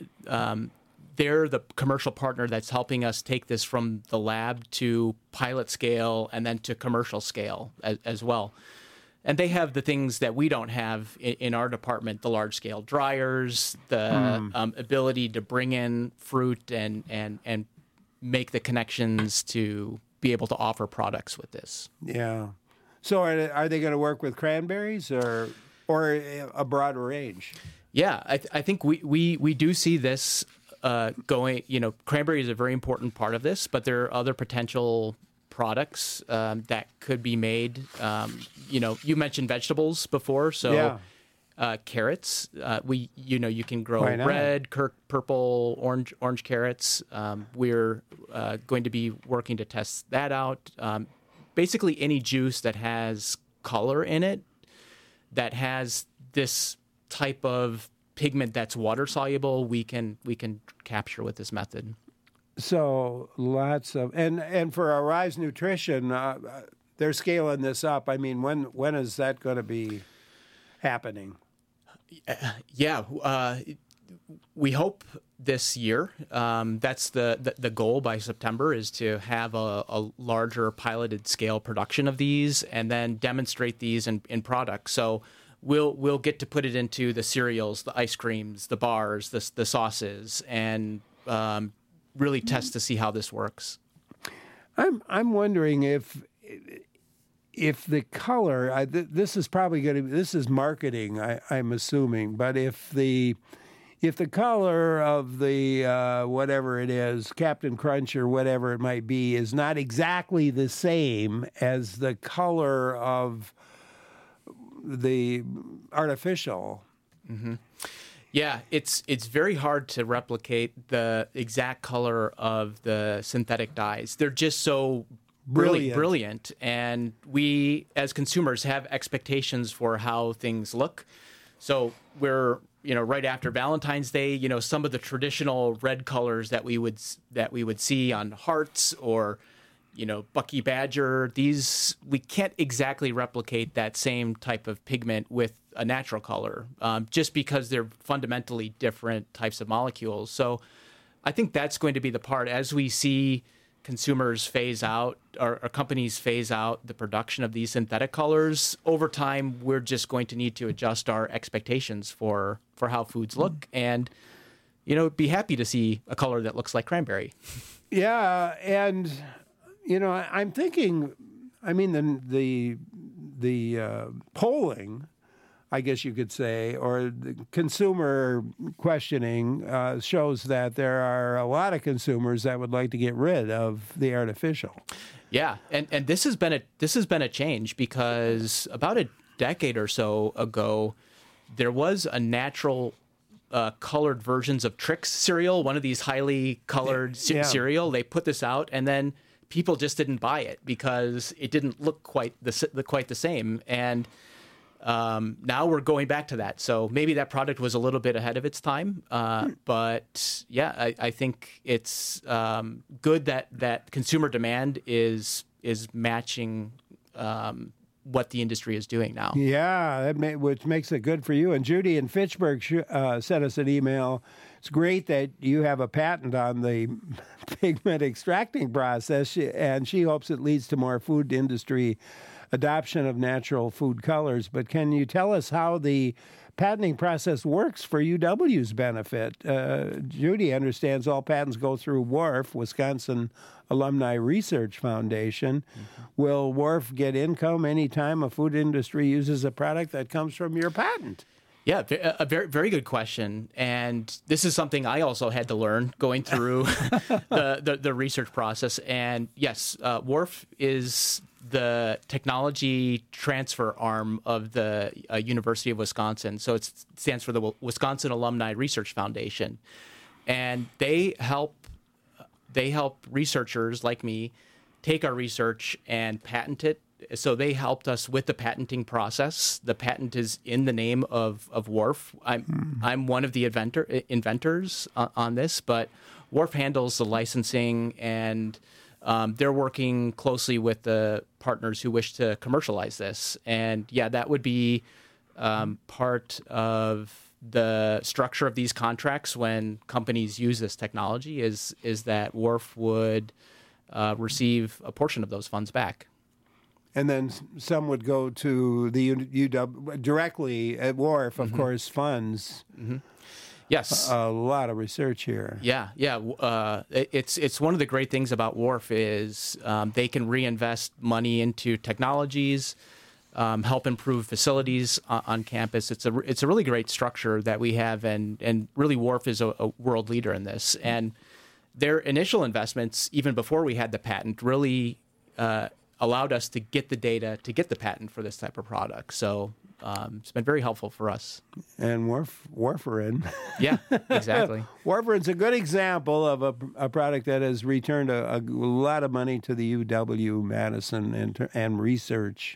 the commercial partner that's helping us take this from the lab to pilot scale and then to commercial scale as well. And they have the things that we don't have in our department: the large-scale dryers, the ability to bring in fruit and make the connections to be able to offer products with this. Yeah. So are they going to work with cranberries or a broader range? Yeah, I think we do see this going. Cranberry is a very important part of this, but there are other potential products that could be made. You mentioned vegetables before, so carrots. You can grow red, purple, orange carrots. We're going to be working to test that out. Basically, any juice that has color in it, that has this type of pigment that's water soluble, we can capture with this method. So lots of and for Arise Nutrition, they're scaling this up. I mean, when is that going to be happening? We hope this year. That's the goal by September, is to have a larger piloted scale production of these and then demonstrate these in products. So we'll get to put it into the cereals, the ice creams, the bars, the sauces, and really test to see how this works. I'm wondering if the color, this is probably going to be, this is marketing, I'm assuming, but if the color of the whatever it is, Captain Crunch or whatever it might be, is not exactly the same as the color of the artificial. Mm-hmm. Yeah, it's very hard to replicate the exact color of the synthetic dyes. They're just so brilliant, and we as consumers have expectations for how things look. So we're right after Valentine's Day, some of the traditional red colors that we would see on hearts or Bucky Badger, we can't exactly replicate that same type of pigment with a natural color, just because they're fundamentally different types of molecules. So I think that's going to be the part as we see consumers phase out or companies phase out the production of these synthetic colors. Over time, we're just going to need to adjust our expectations for how foods look and, be happy to see a color that looks like cranberry. Yeah, and I'm thinking, the polling, I guess you could say, or the consumer questioning shows that there are a lot of consumers that would like to get rid of the artificial. Yeah, and this has been a change because about a decade or so ago, there was a natural colored versions of Trix cereal, one of these highly colored cereal. They put this out, and then people just didn't buy it because it didn't look quite the same. And now we're going back to that. So maybe that product was a little bit ahead of its time. But yeah, I think it's good that consumer demand is matching what the industry is doing now. Yeah, which makes it good for you. And Judy in Fitchburg sent us an email. It's great that you have a patent on the pigment extracting process, and she hopes it leads to more food industry adoption of natural food colors. But can you tell us how the patenting process works for UW's benefit? Judy understands all patents go through WARF, Wisconsin Alumni Research Foundation. Mm-hmm. Will WARF get income anytime a food industry uses a product that comes from your patent? Yeah, a very, very good question. And this is something I also had to learn going through the research process. And yes, WARF is the technology transfer arm of the University of Wisconsin. So it stands for the Wisconsin Alumni Research Foundation. And they help researchers like me take our research and patent it. So they helped us with the patenting process. The patent is in the name of WARF. I'm one of the inventors on this, but WARF handles the licensing, and they're working closely with the partners who wish to commercialize this. And yeah, that would be part of the structure of these contracts when companies use this technology is that WARF would receive a portion of those funds back. And then some would go to the UW directly at WARF, of course, funds. Mm-hmm. Yes, a lot of research here. Yeah. It's one of the great things about WARF is they can reinvest money into technologies, help improve facilities on campus. It's a really great structure that we have, and really WARF is a world leader in this. And their initial investments, even before we had the patent, really allowed us to get the data to get the patent for this type of product. So it's been very helpful for us. And warfarin. Yeah, exactly. Warfarin's a good example of a product that has returned a lot of money to the UW-Madison and research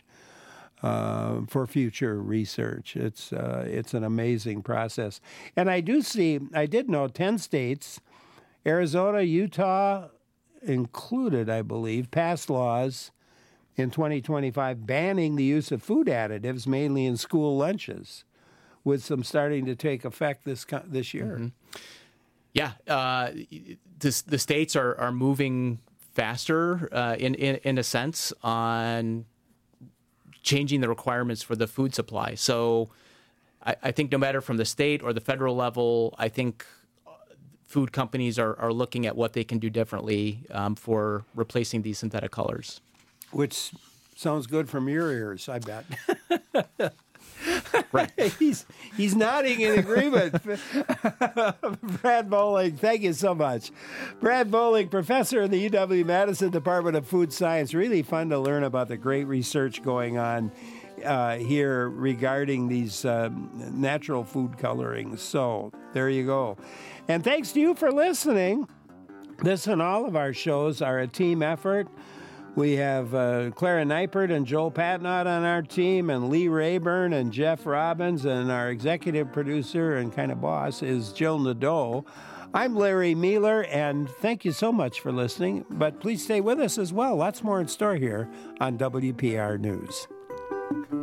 for future research. It's an amazing process. And I did know 10 states, Arizona, Utah included, I believe, passed laws in 2025 banning the use of food additives, mainly in school lunches, with some starting to take effect this year. Mm-hmm. Yeah, the states are moving faster in a sense on changing the requirements for the food supply. So I think no matter from the state or the federal level, I think food companies are looking at what they can do differently for replacing these synthetic colors. Which sounds good from your ears, I bet. Right. He's nodding in agreement. Brad Bowling, thank you so much. Brad Bowling, professor in the UW-Madison Department of Food Science. Really fun to learn about the great research going on here regarding these natural food colorings. So there you go. And thanks to you for listening. This and all of our shows are a team effort. We have Clara Neipert and Joel Patnott on our team, and Lee Rayburn and Jeff Robbins, and our executive producer and kind of boss is Jill Nadeau. I'm Larry Mealer, and thank you so much for listening. But please stay with us as well. Lots more in store here on WPR News.